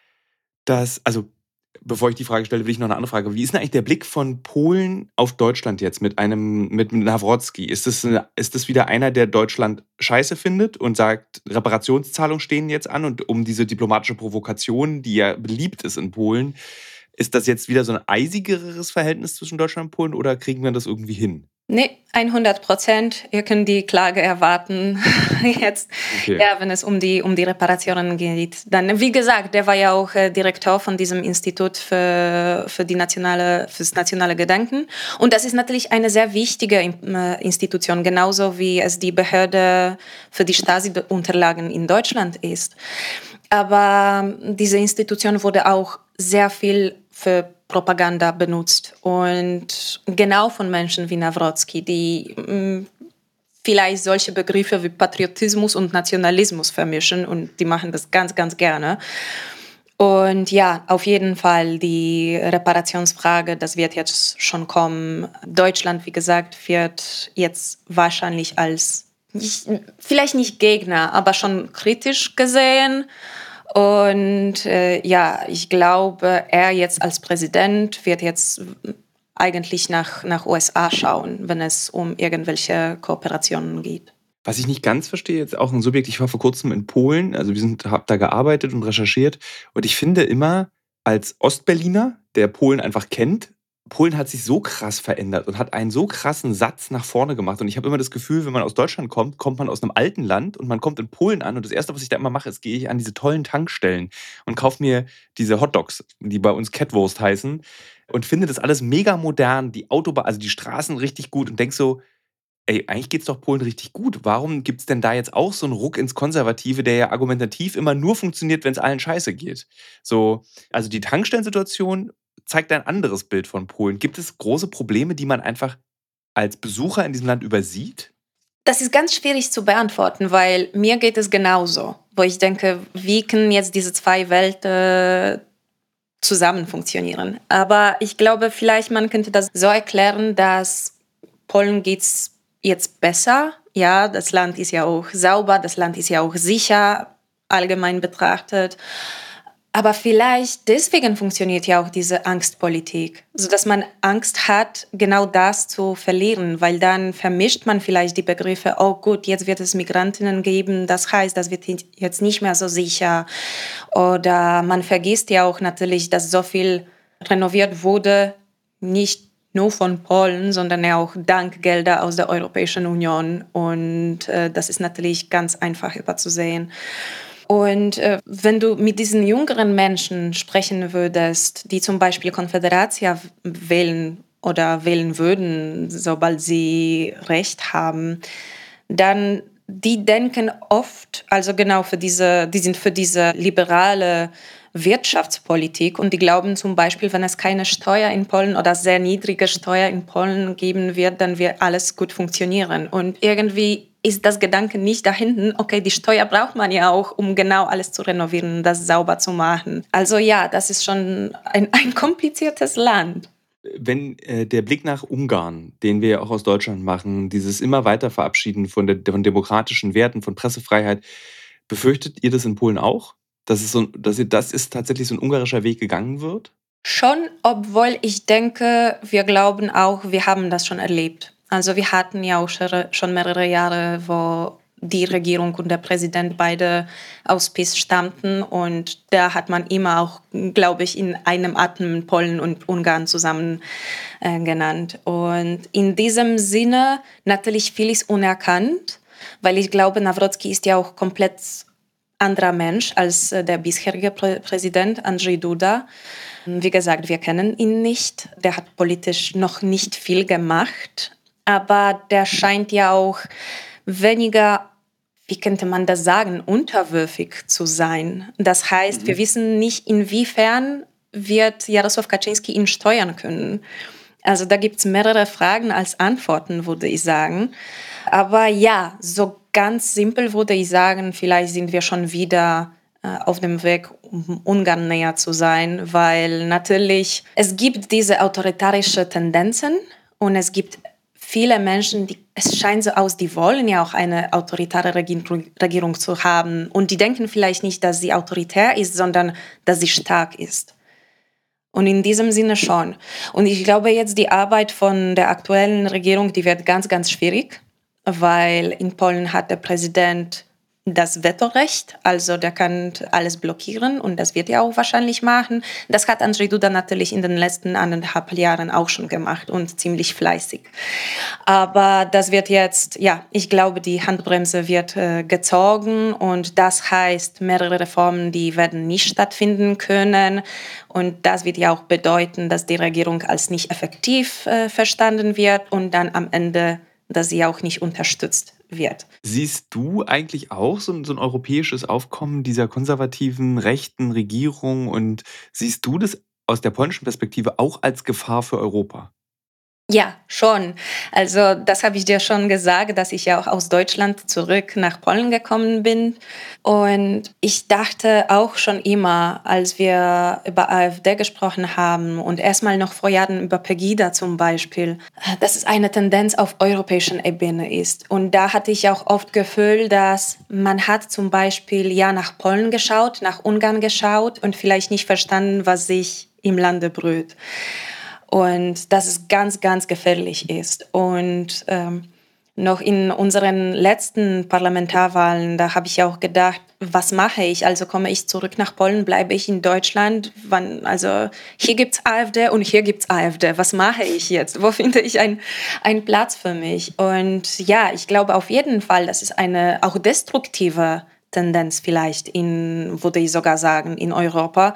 dass, also bevor ich die Frage stelle, will ich noch eine andere Frage. Wie ist denn eigentlich der Blick von Polen auf Deutschland jetzt mit einem, mit Nawrocki? Ist das, eine, ist das wieder einer, der Deutschland scheiße findet und sagt, Reparationszahlungen stehen jetzt an und um diese diplomatische Provokation, die ja beliebt ist in Polen, ist das jetzt wieder so ein eisigeres Verhältnis zwischen Deutschland und Polen oder kriegen wir das irgendwie hin? Nee, hundert Prozent. Ihr könnt die Klage erwarten jetzt, Okay. ja, wenn es um die, um die Reparationen geht. Dann, wie gesagt, der war ja auch äh, Direktor von diesem Institut für, für, die nationale, für das nationale Gedenken. Und das ist natürlich eine sehr wichtige äh, Institution, genauso wie es die Behörde für die Stasi-Unterlagen in Deutschland ist. Aber diese Institution wurde auch sehr viel für Propaganda benutzt und genau von Menschen wie Nawrocki, die mh, vielleicht solche Begriffe wie Patriotismus und Nationalismus vermischen und die machen das ganz, ganz gerne. Und ja, auf jeden Fall die Reparationsfrage, das wird jetzt schon kommen. Deutschland, wie gesagt, wird jetzt wahrscheinlich als, nicht, vielleicht nicht Gegner, aber schon kritisch gesehen. Und äh, ja, ich glaube, er jetzt als Präsident wird jetzt eigentlich nach, nach U S A schauen, wenn es um irgendwelche Kooperationen geht. Was ich nicht ganz verstehe, jetzt auch ein Subjekt, ich war vor kurzem in Polen, also wir sind, hab da gearbeitet und recherchiert und ich finde immer als Ostberliner, der Polen einfach kennt, Polen hat sich so krass verändert und hat einen so krassen Satz nach vorne gemacht. Und ich habe immer das Gefühl, wenn man aus Deutschland kommt, kommt man aus einem alten Land und man kommt in Polen an. Und das Erste, was ich da immer mache, ist, gehe ich an diese tollen Tankstellen und kaufe mir diese Hotdogs, die bei uns Catwurst heißen. Und finde das alles mega modern, die Autobahn, also die Straßen richtig gut und denk so, ey, eigentlich geht's doch Polen richtig gut. Warum gibt's denn da jetzt auch so einen Ruck ins Konservative, der ja argumentativ immer nur funktioniert, wenn es allen scheiße geht? So, also die Tankstellensituation zeigt ein anderes Bild von Polen. Gibt es große Probleme, die man einfach als Besucher in diesem Land übersieht? Das ist ganz schwierig zu beantworten, weil mir geht es genauso. Wo ich denke, wie können jetzt diese zwei Welten zusammen funktionieren? Aber ich glaube, vielleicht man könnte das so erklären, dass Polen geht's jetzt besser. Ja, das Land ist ja auch sauber, das Land ist ja auch sicher, allgemein betrachtet. Aber vielleicht deswegen funktioniert ja auch diese Angstpolitik, sodass man Angst hat, genau das zu verlieren, weil dann vermischt man vielleicht die Begriffe, oh gut, jetzt wird es Migrantinnen geben, das heißt, das wird jetzt nicht mehr so sicher. Oder man vergisst ja auch natürlich, dass so viel renoviert wurde, nicht nur von Polen, sondern ja auch dank Gelder aus der Europäischen Union. Und äh, das ist natürlich ganz einfach überzusehen. Und äh, wenn du mit diesen jüngeren Menschen sprechen würdest, die zum Beispiel Konfederacja wählen oder wählen würden, sobald sie Recht haben, dann die denken oft, also genau für diese, die sind für diese liberale Wirtschaftspolitik und die glauben zum Beispiel, wenn es keine Steuer in Polen oder sehr niedrige Steuer in Polen geben wird, dann wird alles gut funktionieren. Und irgendwie ist das Gedanke nicht da hinten, okay, die Steuer braucht man ja auch, um genau alles zu renovieren, das sauber zu machen. Also ja, das ist schon ein, ein kompliziertes Land. Wenn äh, der Blick nach Ungarn, den wir ja auch aus Deutschland machen, dieses immer weiter Verabschieden von, der, von demokratischen Werten, von Pressefreiheit, befürchtet ihr das in Polen auch? Dass, es so, dass ihr, das ist tatsächlich so ein ungarischer Weg gegangen wird? Schon, obwohl ich denke, wir glauben auch, wir haben das schon erlebt. Also wir hatten ja auch schon mehrere Jahre, wo die Regierung und der Präsident beide aus P I S stammten. Und da hat man immer auch, glaube ich, in einem Atem Polen und Ungarn zusammen äh, genannt. Und in diesem Sinne natürlich vieles unerkannt, weil ich glaube, Nawrocki ist ja auch komplett anderer Mensch als äh, der bisherige Prä- Präsident Andrzej Duda. Wie gesagt, wir kennen ihn nicht. Der hat politisch noch nicht viel gemacht. Aber der scheint ja auch weniger, wie könnte man das sagen, unterwürfig zu sein. Das heißt, mhm. wir wissen nicht, inwiefern wird Jarosław Kaczyński ihn steuern können. Also da gibt es mehrere Fragen als Antworten, würde ich sagen. Aber ja, so ganz simpel würde ich sagen, vielleicht sind wir schon wieder äh, auf dem Weg, um Ungarn näher zu sein, weil natürlich, es gibt diese autoritarischen Tendenzen und es gibt viele Menschen, die, es scheint so aus, die wollen ja auch eine autoritäre Regierung, Regierung zu haben. Und die denken vielleicht nicht, dass sie autoritär ist, sondern dass sie stark ist. Und in diesem Sinne schon. Und ich glaube jetzt, die Arbeit von der aktuellen Regierung, die wird ganz, ganz schwierig, weil in Polen hat der Präsident das Vetorecht, also der kann alles blockieren und das wird er auch wahrscheinlich machen. Das hat Andrzej Duda natürlich in den letzten anderthalb Jahren auch schon gemacht und ziemlich fleißig. Aber das wird jetzt, ja, ich glaube, die Handbremse wird äh, gezogen und das heißt, mehrere Reformen, die werden nicht stattfinden können und das wird ja auch bedeuten, dass die Regierung als nicht effektiv äh, verstanden wird und dann am Ende, dass sie auch nicht unterstützt wird. Siehst du eigentlich auch so ein, so ein europäisches Aufkommen dieser konservativen, rechten Regierung und siehst du das aus der polnischen Perspektive auch als Gefahr für Europa? Ja, schon. Also das habe ich dir schon gesagt, dass ich ja auch aus Deutschland zurück nach Polen gekommen bin. Und ich dachte auch schon immer, als wir über AfD gesprochen haben und erstmal noch vor Jahren über Pegida zum Beispiel, dass es eine Tendenz auf europäischer Ebene ist. Und da hatte ich auch oft Gefühl, dass man hat zum Beispiel ja nach Polen geschaut, nach Ungarn geschaut und vielleicht nicht verstanden, was sich im Lande brüht. Und dass es ganz, ganz gefährlich ist. Und ähm, noch in unseren letzten Parlamentarwahlen, da habe ich auch gedacht, was mache ich? Also komme ich zurück nach Polen, bleibe ich in Deutschland? Wann, also hier gibt es AfD und hier gibt es AfD. Was mache ich jetzt? Wo finde ich ein- einen Platz für mich? Und ja, ich glaube auf jeden Fall, das ist eine auch destruktive Tendenz vielleicht, in, würde ich sogar sagen, in Europa.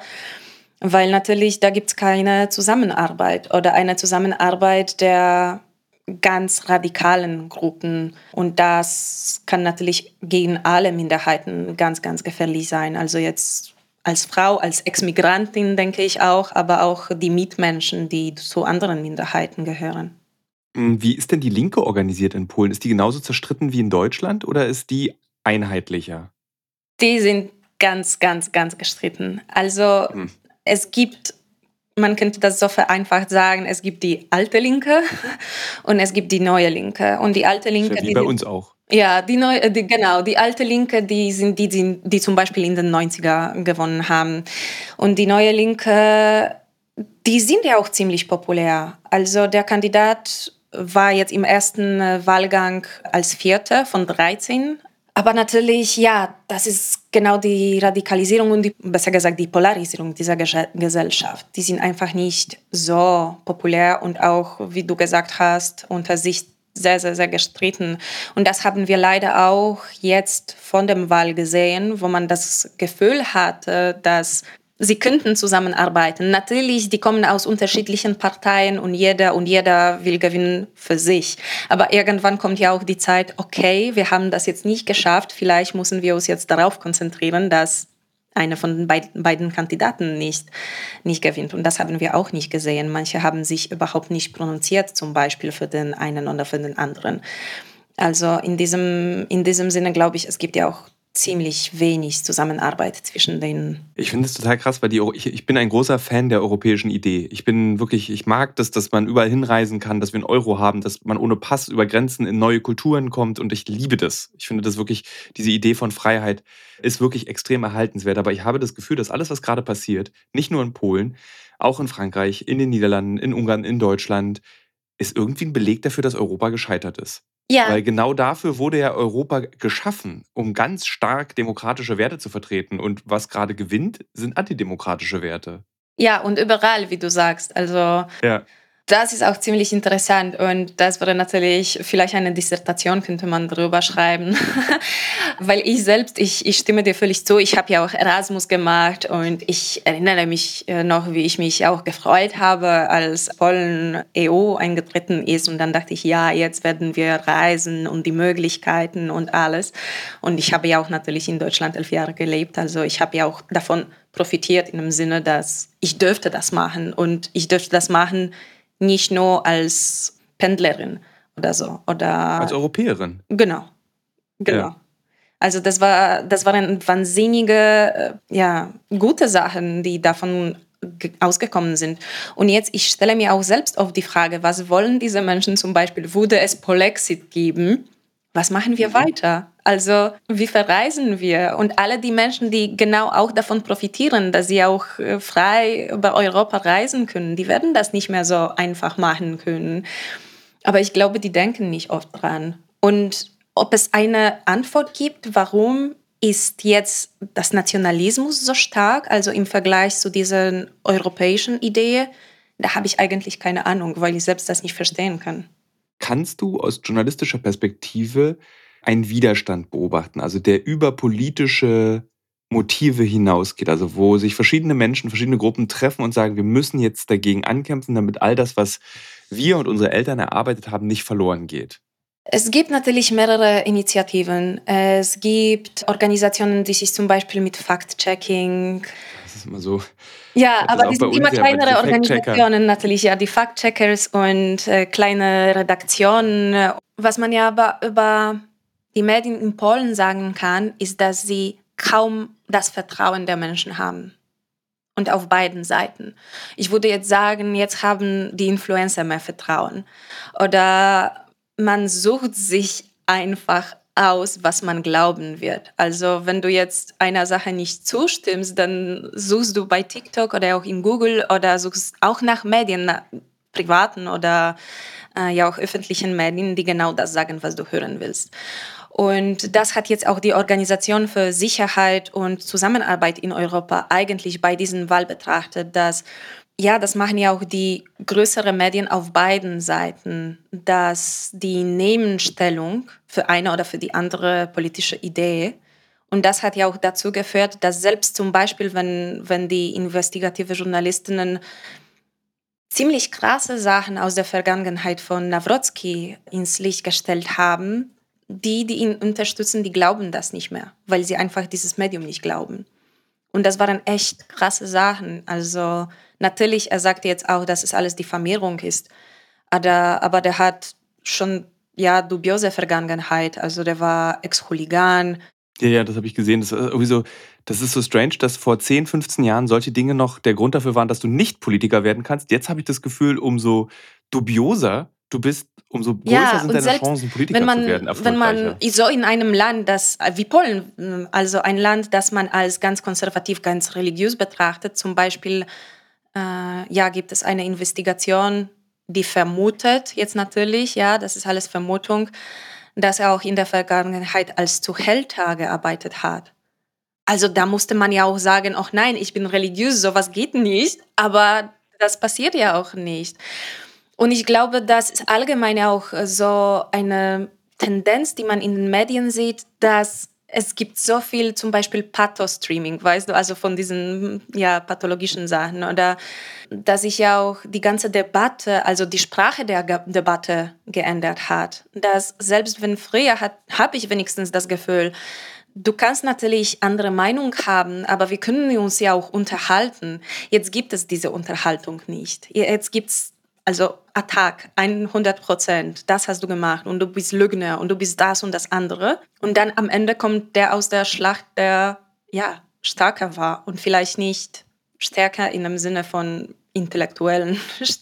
Weil natürlich, da gibt es keine Zusammenarbeit oder eine Zusammenarbeit der ganz radikalen Gruppen. Und das kann natürlich gegen alle Minderheiten ganz, ganz gefährlich sein. Also jetzt als Frau, als Ex-Migrantin denke ich auch, aber auch die Mitmenschen, die zu anderen Minderheiten gehören. Wie ist denn die Linke organisiert in Polen? Ist die genauso zerstritten wie in Deutschland oder ist die einheitlicher? Die sind ganz, ganz, ganz gestritten. Also Hm. es gibt, man könnte das so vereinfacht sagen, es gibt die alte Linke und es gibt die neue Linke. Und die alte Ist ja Linke, wie die bei sind- uns auch. ja, die neue, die, genau, die alte Linke, die sind die, die, die zum Beispiel in den neunziger gewonnen haben. Und die neue Linke, die sind ja auch ziemlich populär. Also der Kandidat war jetzt im ersten äh, Wahlgang als Vierter von dreizehn. Aber natürlich, ja, das ist genau die Radikalisierung und die, besser gesagt die Polarisierung dieser Ge- Gesellschaft. Die sind einfach nicht so populär und auch, wie du gesagt hast, unter sich sehr, sehr, sehr gestritten. Und das haben wir leider auch jetzt von der Wahl gesehen, wo man das Gefühl hatte, dass sie könnten zusammenarbeiten. Natürlich, die kommen aus unterschiedlichen Parteien und jeder und jeder will gewinnen für sich. Aber irgendwann kommt ja auch die Zeit, okay, wir haben das jetzt nicht geschafft, vielleicht müssen wir uns jetzt darauf konzentrieren, dass einer von den beiden, beiden Kandidaten nicht, nicht gewinnt. Und das haben wir auch nicht gesehen. Manche haben sich überhaupt nicht pronunziert, zum Beispiel für den einen oder für den anderen. Also in diesem, in diesem Sinne glaube ich, es gibt ja auch ziemlich wenig Zusammenarbeit zwischen den. Ich finde es total krass, weil die, Euro- ich, ich bin ein großer Fan der europäischen Idee. Ich bin wirklich, ich mag das, dass man überall hinreisen kann, dass wir einen Euro haben, dass man ohne Pass über Grenzen in neue Kulturen kommt und ich liebe das. Ich finde das wirklich, diese Idee von Freiheit ist wirklich extrem erhaltenswert. Aber ich habe das Gefühl, dass alles, was gerade passiert, nicht nur in Polen, auch in Frankreich, in den Niederlanden, in Ungarn, in Deutschland, ist irgendwie ein Beleg dafür, dass Europa gescheitert ist. Ja, Weil genau dafür wurde ja Europa geschaffen, um ganz stark demokratische Werte zu vertreten. Und was gerade gewinnt, sind antidemokratische Werte. ja, und überall, wie du sagst. Also Ja. das ist auch ziemlich interessant und das wäre natürlich, vielleicht eine Dissertation könnte man darüber schreiben, weil ich selbst, ich, ich stimme dir völlig zu, ich habe ja auch Erasmus gemacht und ich erinnere mich äh, noch, wie ich mich auch gefreut habe, als Polen E U eingetreten ist und dann dachte ich, ja, jetzt werden wir reisen und die Möglichkeiten und alles und ich habe ja auch natürlich in Deutschland elf Jahre gelebt, also ich habe ja auch davon profitiert in dem Sinne, dass ich dürfte das machen und ich dürfte das machen, nicht nur als Pendlerin oder so. Oder Als Europäerin. genau, genau. Ja. Also das war, das waren wahnsinnige, äh, ja, gute Sachen, die davon ge- ausgekommen sind. Und jetzt, ich stelle mir auch selbst oft die Frage, was wollen diese Menschen zum Beispiel? Würde es Polexit geben? Was machen wir weiter? Also wie verreisen wir? Und alle die Menschen, die genau auch davon profitieren, dass sie auch äh, frei über Europa reisen können, die werden das nicht mehr so einfach machen können. Aber ich glaube, die denken nicht oft dran. Und ob es eine Antwort gibt, warum ist jetzt das Nationalismus so stark, also im Vergleich zu dieser europäischen Idee, da habe ich eigentlich keine Ahnung, weil ich selbst das nicht verstehen kann. Kannst du aus journalistischer Perspektive einen Widerstand beobachten, also der über politische Motive hinausgeht, also wo sich verschiedene Menschen, verschiedene Gruppen treffen und sagen, wir müssen jetzt dagegen ankämpfen, damit all das, was wir und unsere Eltern erarbeitet haben, nicht verloren geht? Es gibt natürlich mehrere Initiativen. Es gibt Organisationen, die sich zum Beispiel mit Fact-Checking. Das ist immer so. Ja, Das ist aber auch die bei sind immer uns ja, weil kleinere diese Fact-Checker. Organisationen natürlich, ja, die Fact-Checkers und äh, kleine Redaktionen. Was man ja aber über die Medien in Polen sagen kann, ist, dass sie kaum das Vertrauen der Menschen haben. Und auf beiden Seiten. Ich würde jetzt sagen, jetzt haben die Influencer mehr Vertrauen. Oder man sucht sich einfach aus, was man glauben wird. Also wenn du jetzt einer Sache nicht zustimmst, dann suchst du bei TikTok oder auch in Google oder suchst auch nach Medien, nach privaten oder äh, ja auch öffentlichen Medien, die genau das sagen, was du hören willst. Und das hat jetzt auch die Organisation für Sicherheit und Zusammenarbeit in Europa eigentlich bei diesem Wahl betrachtet, dass ja, das machen ja auch die größeren Medien auf beiden Seiten, dass die nehmen Stellung für eine oder für die andere politische Idee. Und das hat ja auch dazu geführt, dass selbst zum Beispiel, wenn, wenn die investigative Journalistinnen ziemlich krasse Sachen aus der Vergangenheit von Nawrocki ins Licht gestellt haben, die, die ihn unterstützen, die glauben das nicht mehr, weil sie einfach dieses Medium nicht glauben. Und das waren echt krasse Sachen. Also natürlich, er sagte jetzt auch, dass es alles Diffamierung ist, aber, aber der hat schon ja dubiose Vergangenheit. Also der war Ex-Hooligan. Ja, ja, das habe ich gesehen. Das ist irgendwie so, das ist so strange, dass vor zehn, fünfzehn Jahren solche Dinge noch der Grund dafür waren, dass du nicht Politiker werden kannst. Jetzt habe ich das Gefühl, umso dubioser du bist, umso größer Ja, sind und deine selbst Chancen, Politiker wenn man, zu werden, wenn erfolgreicher. man so in einem Land, das wie Polen, also ein Land, das man als ganz konservativ, ganz religiös betrachtet, zum Beispiel, äh, ja, gibt es eine Investigation, die vermutet, jetzt natürlich, ja, das ist alles Vermutung, dass er auch in der Vergangenheit als Zuhälter gearbeitet hat. Also da musste man ja auch sagen, ach nein, ich bin religiös, sowas geht nicht, aber das passiert ja auch nicht. Und ich glaube, das ist allgemein auch so eine Tendenz, die man in den Medien sieht, dass es gibt so viel zum Beispiel Pathos-Streaming, weißt du, also von diesen ja, pathologischen Sachen. Oder dass sich ja auch die ganze Debatte, also die Sprache der Ge- Debatte geändert hat. Dass selbst wenn früher hat, habe ich wenigstens das Gefühl, du kannst natürlich andere Meinung haben, aber wir können uns ja auch unterhalten. Jetzt gibt es diese Unterhaltung nicht. Jetzt gibt es also Attack, hundert Prozent, das hast du gemacht und du bist Lügner und du bist das und das andere. Und dann am Ende kommt der aus der Schlacht, der ja stärker war und vielleicht nicht stärker in dem Sinne von intellektuellen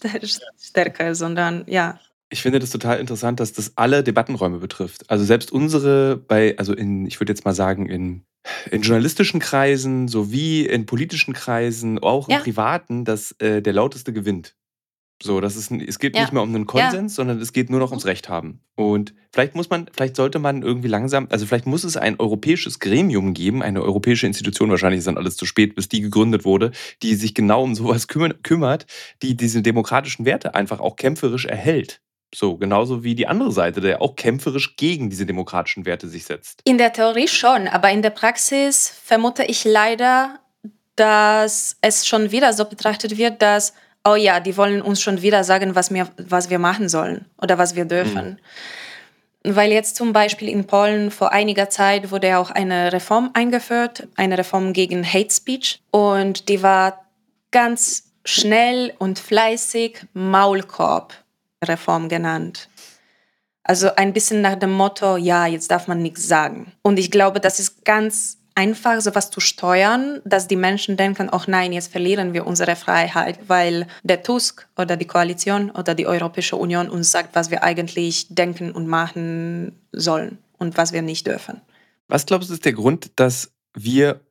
Stärke, sondern ja. Ich finde das total interessant, dass das alle Debattenräume betrifft. Also selbst unsere bei, also in, ich würde jetzt mal sagen, in, in journalistischen Kreisen sowie in politischen Kreisen, auch im Ja. Privaten, dass äh, der Lauteste gewinnt. So, das ist, es geht Ja. nicht mehr um einen Konsens, sondern es geht nur noch ums Recht haben. Und vielleicht muss man, vielleicht sollte man irgendwie langsam, also vielleicht muss es ein europäisches Gremium geben, eine europäische Institution, wahrscheinlich ist dann alles zu spät, bis die gegründet wurde, die sich genau um sowas küm- kümmert, die diese demokratischen Werte einfach auch kämpferisch erhält. So, genauso wie die andere Seite, der auch kämpferisch gegen diese demokratischen Werte sich setzt. In der Theorie schon, aber in der Praxis vermute ich leider, dass es schon wieder so betrachtet wird, dass oh ja, die wollen uns schon wieder sagen, was wir, was wir machen sollen oder was wir dürfen. Mhm. Weil jetzt zum Beispiel in Polen vor einiger Zeit wurde auch eine Reform eingeführt, eine Reform gegen Hate Speech. Und die war ganz schnell und fleißig Maulkorb-Reform genannt. Also ein bisschen nach dem Motto, ja, jetzt darf man nichts sagen. Und ich glaube, das ist ganz einfach sowas zu steuern, dass die Menschen denken, oh nein, jetzt verlieren wir unsere Freiheit, weil der Tusk oder die Koalition oder die Europäische Union uns sagt, was wir eigentlich denken und machen sollen und was wir nicht dürfen. Was glaubst du, ist der Grund, dass wir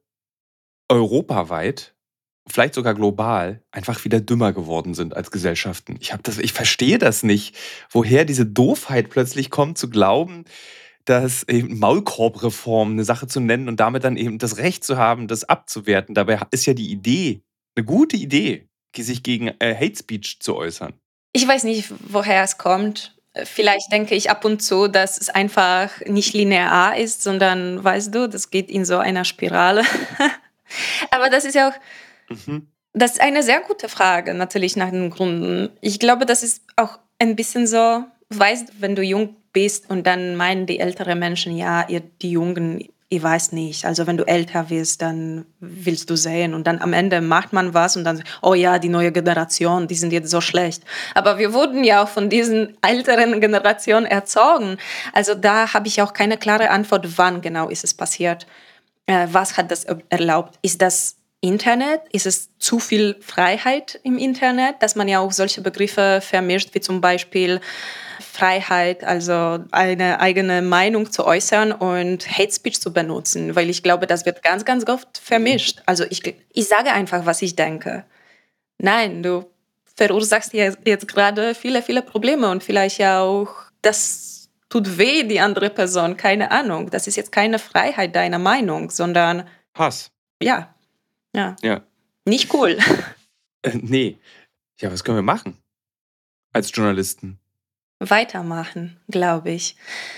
europaweit, vielleicht sogar global, einfach wieder dümmer geworden sind als Gesellschaften? Ich hab das, ich verstehe das nicht, woher diese Doofheit plötzlich kommt, zu glauben, dass eben Maulkorbreform eine Sache zu nennen und damit dann eben das Recht zu haben, das abzuwerten. Dabei ist ja die Idee, eine gute Idee, sich gegen äh, Hate Speech zu äußern. Ich weiß nicht, woher es kommt. Vielleicht denke ich ab und zu, dass es einfach nicht linear ist, sondern, weißt du, das geht in so einer Spirale. Aber das ist ja auch, mhm. das ist eine sehr gute Frage, natürlich nach den Gründen. Ich glaube, das ist auch ein bisschen so, weißt, wenn du jung bist und dann meinen die älteren Menschen, ja, ihr, die Jungen, ich weiß nicht. Also wenn du älter wirst, dann willst du sehen. Und dann am Ende macht man was und dann, oh ja, die neue Generation, die sind jetzt so schlecht. Aber wir wurden ja auch von diesen älteren Generationen erzogen. Also da habe ich auch keine klare Antwort, wann genau ist es passiert. Äh, was hat das erlaubt? Ist das Internet? Ist es zu viel Freiheit im Internet, dass man ja auch solche Begriffe vermischt, wie zum Beispiel Freiheit, also eine eigene Meinung zu äußern und Hate Speech zu benutzen, weil ich glaube, das wird ganz, ganz oft vermischt. Also ich, ich sage einfach, was ich denke. Nein, du verursachst jetzt, jetzt gerade viele, viele Probleme und vielleicht ja auch, das tut weh, die andere Person, keine Ahnung. Das ist jetzt keine Freiheit deiner Meinung, sondern Hass. Ja, ja. Ja. Nicht cool. Äh, nee. Ja, was können wir machen als Journalisten? Weitermachen, glaube ich.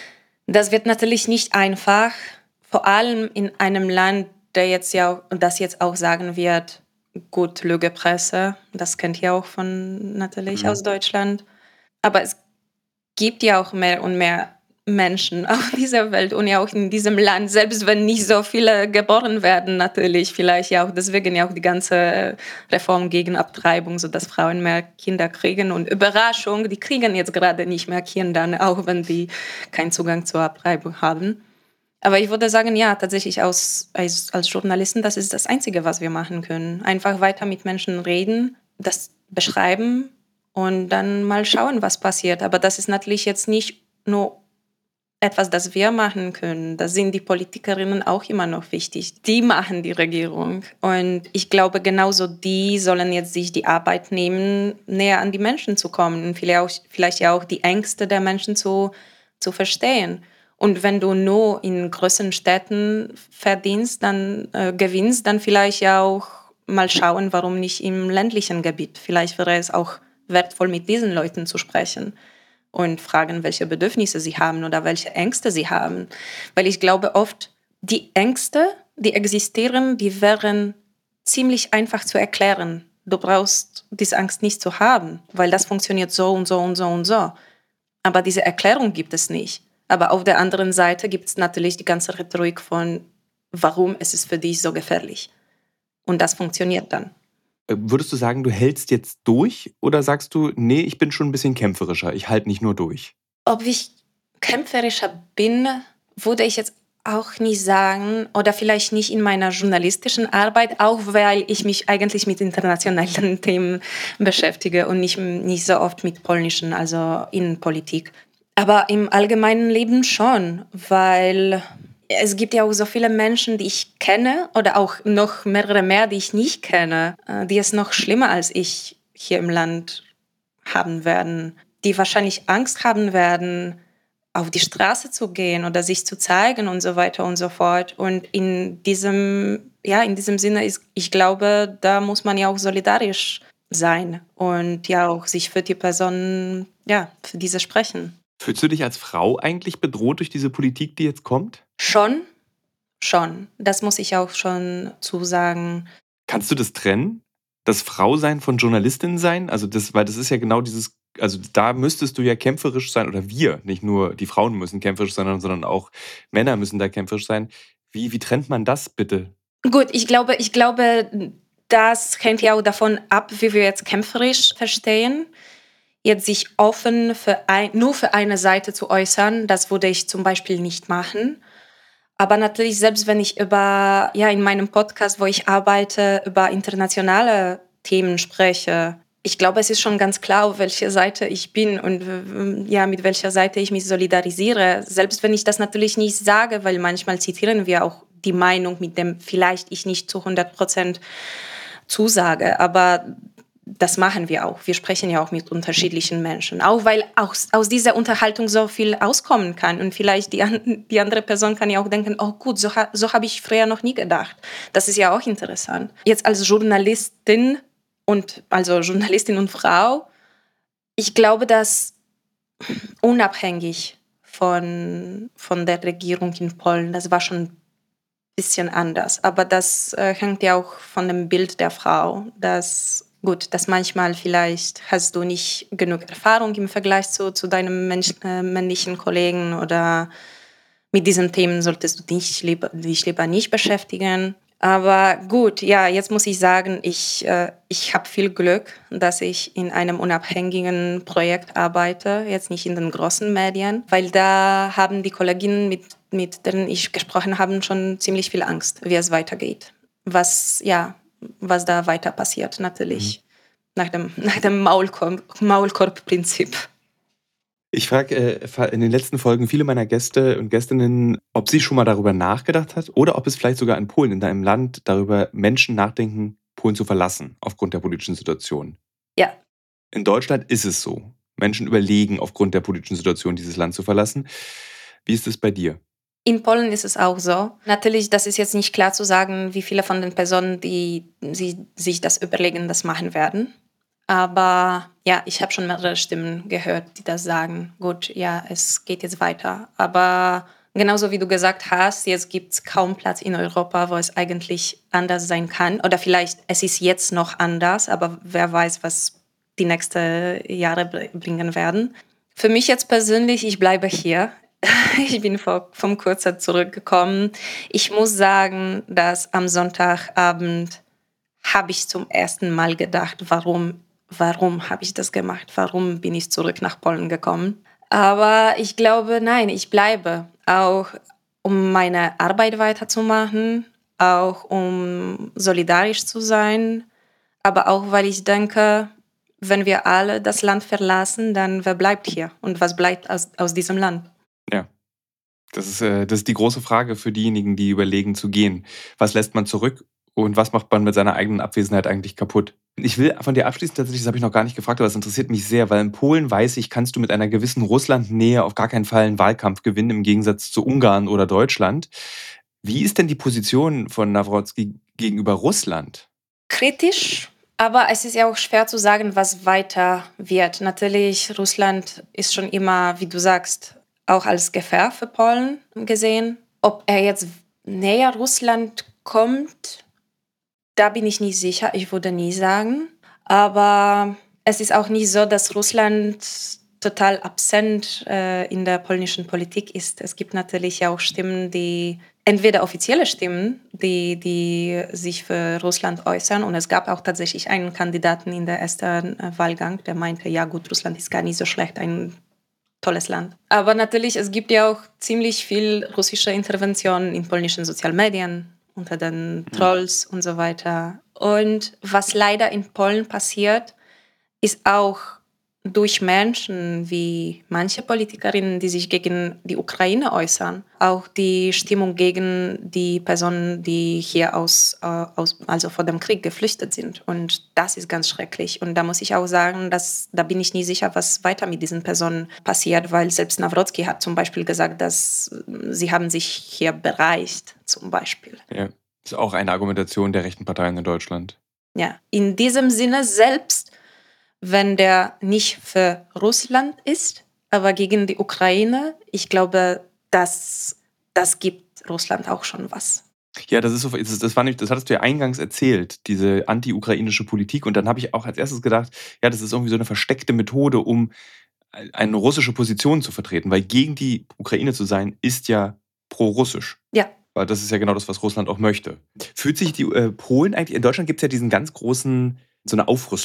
Das wird natürlich nicht einfach, vor allem in einem Land, der jetzt ja auch, das jetzt auch sagen wird, gut, Lügepresse, das kennt ihr auch von natürlich Mhm. aus Deutschland. Aber es gibt ja auch mehr und mehr Menschen auf dieser Welt und ja auch in diesem Land, selbst wenn nicht so viele geboren werden, natürlich, vielleicht ja auch deswegen ja auch die ganze Reform gegen Abtreibung, sodass Frauen mehr Kinder kriegen und Überraschung, die kriegen jetzt gerade nicht mehr Kinder, auch wenn die keinen Zugang zur Abtreibung haben. Aber ich würde sagen, ja, tatsächlich als, als, als Journalisten, das ist das Einzige, was wir machen können. Einfach weiter mit Menschen reden, das beschreiben und dann mal schauen, was passiert. Aber das ist natürlich jetzt nicht nur etwas, das wir machen können. Da sind die Politikerinnen auch immer noch wichtig. Die machen die Regierung. Und ich glaube, genauso die sollen jetzt sich die Arbeit nehmen, näher an die Menschen zu kommen und vielleicht, auch, vielleicht ja auch die Ängste der Menschen zu, zu verstehen. Und wenn du nur in größeren Städten verdienst, dann äh, gewinnst, dann vielleicht ja auch mal schauen, warum nicht im ländlichen Gebiet. Vielleicht wäre es auch wertvoll, mit diesen Leuten zu sprechen und fragen, welche Bedürfnisse sie haben oder welche Ängste sie haben. Weil ich glaube oft, die Ängste, die existieren, die wären ziemlich einfach zu erklären. Du brauchst diese Angst nicht zu haben, weil das funktioniert so und so und so und so. Aber diese Erklärung gibt es nicht. Aber auf der anderen Seite gibt es natürlich die ganze Rhetorik von, warum ist es für dich so gefährlich? Und das funktioniert dann. Würdest du sagen, du hältst jetzt durch oder sagst du, nee, ich bin schon ein bisschen kämpferischer, ich halte nicht nur durch? Ob ich kämpferischer bin, würde ich jetzt auch nicht sagen oder vielleicht nicht in meiner journalistischen Arbeit, auch weil ich mich eigentlich mit internationalen Themen beschäftige und nicht, nicht so oft mit polnischen, also Innenpolitik. Aber im allgemeinen Leben schon, weil es gibt ja auch so viele Menschen, die ich kenne oder auch noch mehrere mehr, die ich nicht kenne, die es noch schlimmer als ich hier im Land haben werden, die wahrscheinlich Angst haben werden, auf die Straße zu gehen oder sich zu zeigen und so weiter und so fort. Und in diesem, ja, in diesem Sinne ist, ich glaube, da muss man ja auch solidarisch sein und ja auch sich für die Personen, ja, für diese sprechen. Fühlst du dich als Frau eigentlich bedroht durch diese Politik, die jetzt kommt? Schon, schon. Das muss ich auch schon zusagen. Kannst du das trennen? Das Frausein von Journalistin sein? Also das, weil das ist ja genau dieses, also da müsstest du ja kämpferisch sein, oder wir, nicht nur die Frauen müssen kämpferisch sein, sondern auch Männer müssen da kämpferisch sein. Wie, wie trennt man das bitte? Gut, ich glaube, ich glaube, das hängt ja auch davon ab, wie wir jetzt kämpferisch verstehen. Jetzt sich offen für ein, nur für eine Seite zu äußern, das würde ich zum Beispiel nicht machen. Aber natürlich, selbst wenn ich über, ja, in meinem Podcast, wo ich arbeite, über internationale Themen spreche, ich glaube, es ist schon ganz klar, auf welcher Seite ich bin und ja, mit welcher Seite ich mich solidarisiere. Selbst wenn ich das natürlich nicht sage, weil manchmal zitieren wir auch die Meinung, mit dem vielleicht ich nicht zu hundert Prozent zusage. Aber das machen wir auch. Wir sprechen ja auch mit unterschiedlichen Menschen. Auch weil aus, aus dieser Unterhaltung so viel auskommen kann. Und vielleicht die, an, die andere Person kann ja auch denken, oh gut, so, so habe ich früher noch nie gedacht. Das ist ja auch interessant. Jetzt als Journalistin und also Journalistin und Frau, ich glaube, dass unabhängig von, von der Regierung in Polen, das war schon ein bisschen anders. Aber das äh, hängt ja auch von dem Bild der Frau, dass Gut, dass manchmal vielleicht hast du nicht genug Erfahrung im Vergleich zu, zu deinem Mensch, äh, männlichen Kollegen oder mit diesen Themen solltest du dich lieber, dich lieber nicht beschäftigen. Aber gut, ja, jetzt muss ich sagen, ich, äh, ich habe viel Glück, dass ich in einem unabhängigen Projekt arbeite, jetzt nicht in den großen Medien, weil da haben die Kolleginnen, mit, mit denen ich gesprochen habe, schon ziemlich viel Angst, wie es weitergeht. Was, ja, was da weiter passiert, natürlich. Mhm. Nach dem, nach dem Maulkorb, Maulkorb-Prinzip. Ich frage äh, in den letzten Folgen viele meiner Gäste und Gästinnen, ob sie schon mal darüber nachgedacht hat oder ob es vielleicht sogar in Polen, in deinem Land, darüber Menschen nachdenken, Polen zu verlassen, aufgrund der politischen Situation. Ja. In Deutschland ist es so. Menschen überlegen, aufgrund der politischen Situation dieses Land zu verlassen. Wie ist es bei dir? In Polen ist es auch so. Natürlich, das ist jetzt nicht klar zu sagen, wie viele von den Personen, die sie, sich das überlegen, das machen werden. Aber ja, ich habe schon mehrere Stimmen gehört, die das sagen. Gut, ja, es geht jetzt weiter. Aber genauso wie du gesagt hast, jetzt gibt es kaum Platz in Europa, wo es eigentlich anders sein kann. Oder vielleicht, es ist jetzt noch anders, aber wer weiß, was die nächsten Jahre bringen werden. Für mich jetzt persönlich, ich bleibe hier. Ich bin vor, vom Kurzzeit zurückgekommen. Ich muss sagen, dass am Sonntagabend habe ich zum ersten Mal gedacht, warum, warum habe ich das gemacht? Warum bin ich zurück nach Polen gekommen? Aber ich glaube, nein, ich bleibe. Auch um meine Arbeit weiterzumachen, auch um solidarisch zu sein, aber auch, weil ich denke, wenn wir alle das Land verlassen, dann wer bleibt hier? Und was bleibt aus, aus diesem Land? Ja, das ist, äh, das ist die große Frage für diejenigen, die überlegen zu gehen. Was lässt man zurück und was macht man mit seiner eigenen Abwesenheit eigentlich kaputt? Ich will von dir abschließen, tatsächlich, das habe ich noch gar nicht gefragt, aber das interessiert mich sehr, weil in Polen, weiß ich, kannst du mit einer gewissen Russlandnähe auf gar keinen Fall einen Wahlkampf gewinnen, im Gegensatz zu Ungarn oder Deutschland. Wie ist denn die Position von Nawrocki gegenüber Russland? Kritisch. Aber es ist ja auch schwer zu sagen, was weiter wird. Natürlich, Russland ist schon immer, wie du sagst, auch als Gefahr für Polen gesehen. Ob er jetzt näher Russland kommt, da bin ich nicht sicher. Ich würde nie sagen. Aber es ist auch nicht so, dass Russland total absent äh, in der polnischen Politik ist. Es gibt natürlich auch Stimmen, die entweder offizielle Stimmen, die, die sich für Russland äußern. Und es gab auch tatsächlich einen Kandidaten in der ersten Wahlgang, der meinte, ja gut, Russland ist gar nicht so schlecht, ein tolles Land. Aber natürlich, es gibt ja auch ziemlich viel russische Interventionen in polnischen Sozialmedien, unter den Trolls und so weiter. Und was leider in Polen passiert, ist auch durch Menschen wie manche Politikerinnen, die sich gegen die Ukraine äußern, auch die Stimmung gegen die Personen, die hier aus, äh, aus, also vor dem Krieg geflüchtet sind. Und das ist ganz schrecklich. Und da muss ich auch sagen, dass, da bin ich nie sicher, was weiter mit diesen Personen passiert, weil selbst Nawrocki hat zum Beispiel gesagt, dass sie haben sich hier bereicht, zum Beispiel. Ja, das ist auch eine Argumentation der rechten Parteien in Deutschland. Ja, in diesem Sinne selbst, wenn der nicht für Russland ist, aber gegen die Ukraine, ich glaube, das, das gibt Russland auch schon was. Ja, das ist so, das war nicht, das hattest du ja eingangs erzählt, diese anti-ukrainische Politik. Und dann habe ich auch als erstes gedacht, ja, das ist irgendwie so eine versteckte Methode, um eine russische Position zu vertreten, weil gegen die Ukraine zu sein, ist ja pro-russisch. Ja. Weil das ist ja genau das, was Russland auch möchte. Fühlt sich die äh, Polen eigentlich, in Deutschland gibt es ja diesen ganz großen, so eine Aufrüstung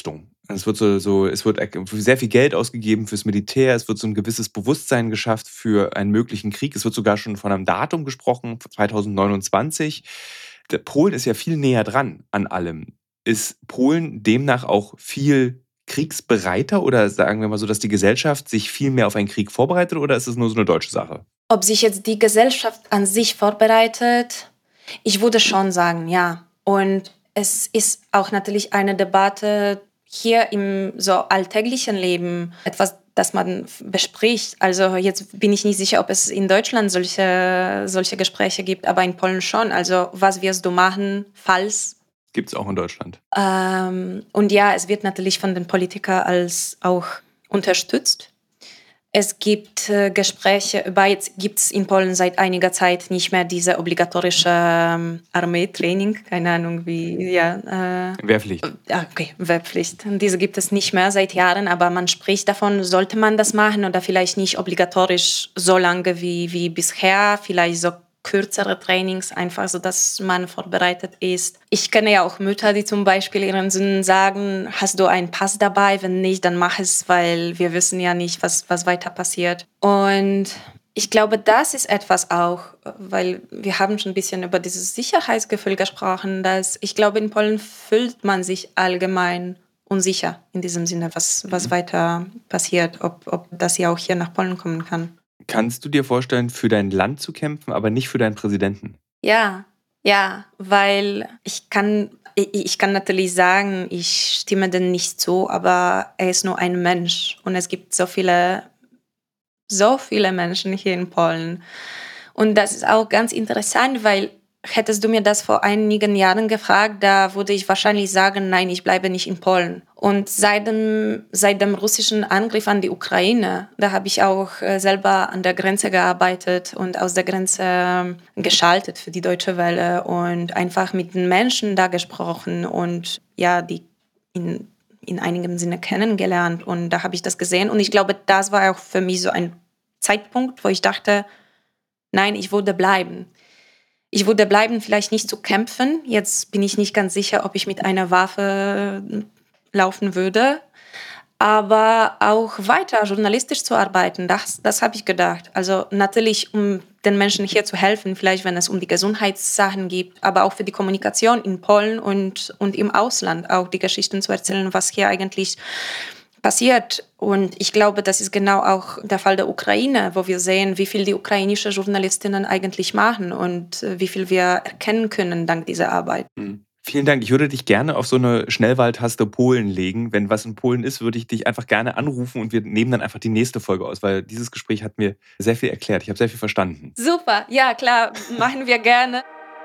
Es wird so, so, es wird sehr viel Geld ausgegeben fürs Militär, es wird so ein gewisses Bewusstsein geschafft für einen möglichen Krieg. Es wird sogar schon von einem Datum gesprochen, zwanzig neunundzwanzig. Der Polen ist ja viel näher dran an allem. Ist Polen demnach auch viel kriegsbereiter oder sagen wir mal so, dass die Gesellschaft sich viel mehr auf einen Krieg vorbereitet oder ist es nur so eine deutsche Sache? Ob sich jetzt die Gesellschaft an sich vorbereitet, ich würde schon sagen, ja. Und es ist auch natürlich eine Debatte hier im so alltäglichen Leben, etwas, das man bespricht. Also jetzt bin ich nicht sicher, ob es in Deutschland solche, solche Gespräche gibt, aber in Polen schon. Also was wirst du machen, falls? Gibt es auch in Deutschland. Ähm, und ja, es wird natürlich von den Politikern als auch unterstützt. Es gibt äh, Gespräche über, jetzt gibt es in Polen seit einiger Zeit nicht mehr diese obligatorische ähm, Armeetraining, keine Ahnung wie, ja. Äh, Wehrpflicht. Äh, okay, Wehrpflicht. Diese gibt es nicht mehr seit Jahren, aber man spricht davon, sollte man das machen oder vielleicht nicht obligatorisch so lange wie, wie bisher, vielleicht so kürzere Trainings, einfach so, dass man vorbereitet ist. Ich kenne ja auch Mütter, die zum Beispiel ihren Söhnen sagen, hast du einen Pass dabei? Wenn nicht, dann mach es, weil wir wissen ja nicht, was, was weiter passiert. Und ich glaube, das ist etwas auch, weil wir haben schon ein bisschen über dieses Sicherheitsgefühl gesprochen, dass ich glaube, in Polen fühlt man sich allgemein unsicher in diesem Sinne, was, was weiter passiert, ob, ob das ja auch hier nach Polen kommen kann. Kannst du dir vorstellen, für dein Land zu kämpfen, aber nicht für deinen Präsidenten? Ja, ja, weil ich kann, ich, ich kann natürlich sagen, ich stimme dem nicht zu, aber er ist nur ein Mensch und es gibt so viele, so viele Menschen hier in Polen. Und das ist auch ganz interessant, weil hättest du mir das vor einigen Jahren gefragt, da würde ich wahrscheinlich sagen, nein, ich bleibe nicht in Polen. Und seit dem, seit dem russischen Angriff an die Ukraine, da habe ich auch äh, selber an der Grenze gearbeitet und aus der Grenze äh, geschaltet für die Deutsche Welle und einfach mit den Menschen da gesprochen und ja, die in, in einigem Sinne kennengelernt. Und da habe ich das gesehen. Und ich glaube, das war auch für mich so ein Zeitpunkt, wo ich dachte, nein, ich würde bleiben. Ich würde bleiben, vielleicht nicht zu kämpfen. Jetzt bin ich nicht ganz sicher, ob ich mit einer Waffe laufen würde. Aber auch weiter journalistisch zu arbeiten, das, das habe ich gedacht. Also natürlich, um den Menschen hier zu helfen, vielleicht wenn es um die Gesundheitssachen geht, aber auch für die Kommunikation in Polen und, und im Ausland, auch die Geschichten zu erzählen, was hier eigentlich passiert. Und ich glaube, das ist genau auch der Fall der Ukraine, wo wir sehen, wie viel die ukrainische Journalistinnen eigentlich machen und wie viel wir erkennen können dank dieser Arbeit. Mhm. Vielen Dank. Ich würde dich gerne auf so eine Schnellwahltaste Polen legen. Wenn was in Polen ist, würde ich dich einfach gerne anrufen und wir nehmen dann einfach die nächste Folge aus, weil dieses Gespräch hat mir sehr viel erklärt. Ich habe sehr viel verstanden. Super, ja klar, machen wir gerne.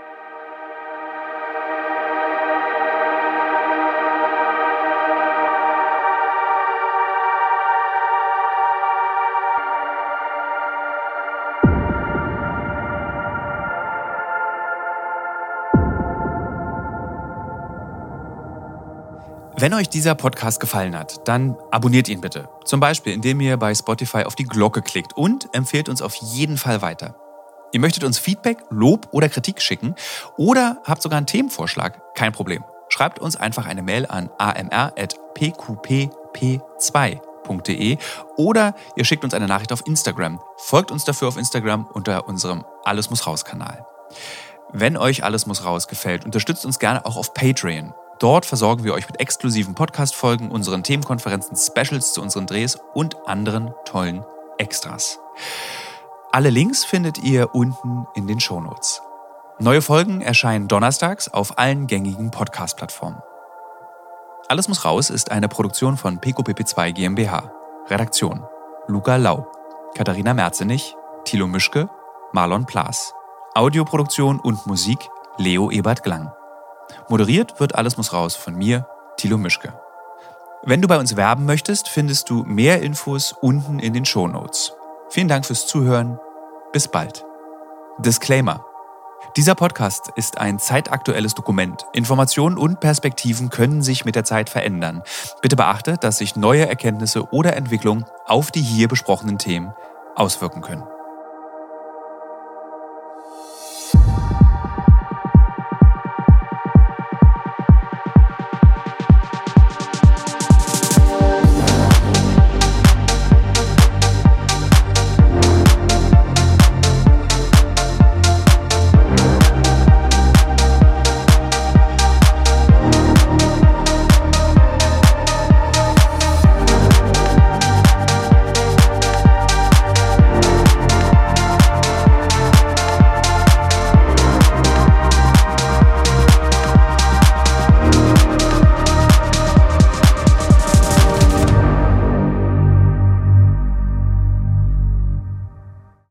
Wenn euch dieser Podcast gefallen hat, dann abonniert ihn bitte. Zum Beispiel, indem ihr bei Spotify auf die Glocke klickt und empfehlt uns auf jeden Fall weiter. Ihr möchtet uns Feedback, Lob oder Kritik schicken oder habt sogar einen Themenvorschlag? Kein Problem. Schreibt uns einfach eine Mail an a m r at p q p p zwei punkt d e oder ihr schickt uns eine Nachricht auf Instagram. Folgt uns dafür auf Instagram unter unserem Alles muss raus Kanal. Wenn euch Alles muss raus gefällt, unterstützt uns gerne auch auf Patreon. Dort versorgen wir euch mit exklusiven Podcast-Folgen, unseren Themenkonferenzen, Specials zu unseren Drehs und anderen tollen Extras. Alle Links findet ihr unten in den Shownotes. Neue Folgen erscheinen donnerstags auf allen gängigen Podcast-Plattformen. Alles muss raus ist eine Produktion von P Q P P zwei GmbH. Redaktion: Luca Lau, Katharina Merzenich, Thilo Mischke, Marlon Plaas. Audioproduktion und Musik: Leo Ebert Glang. Moderiert wird Alles muss raus von mir, Thilo Mischke. Wenn du bei uns werben möchtest, findest du mehr Infos unten in den Shownotes. Vielen Dank fürs Zuhören. Bis bald. Disclaimer: Dieser Podcast ist ein zeitaktuelles Dokument. Informationen und Perspektiven können sich mit der Zeit verändern. Bitte beachte, dass sich neue Erkenntnisse oder Entwicklungen auf die hier besprochenen Themen auswirken können.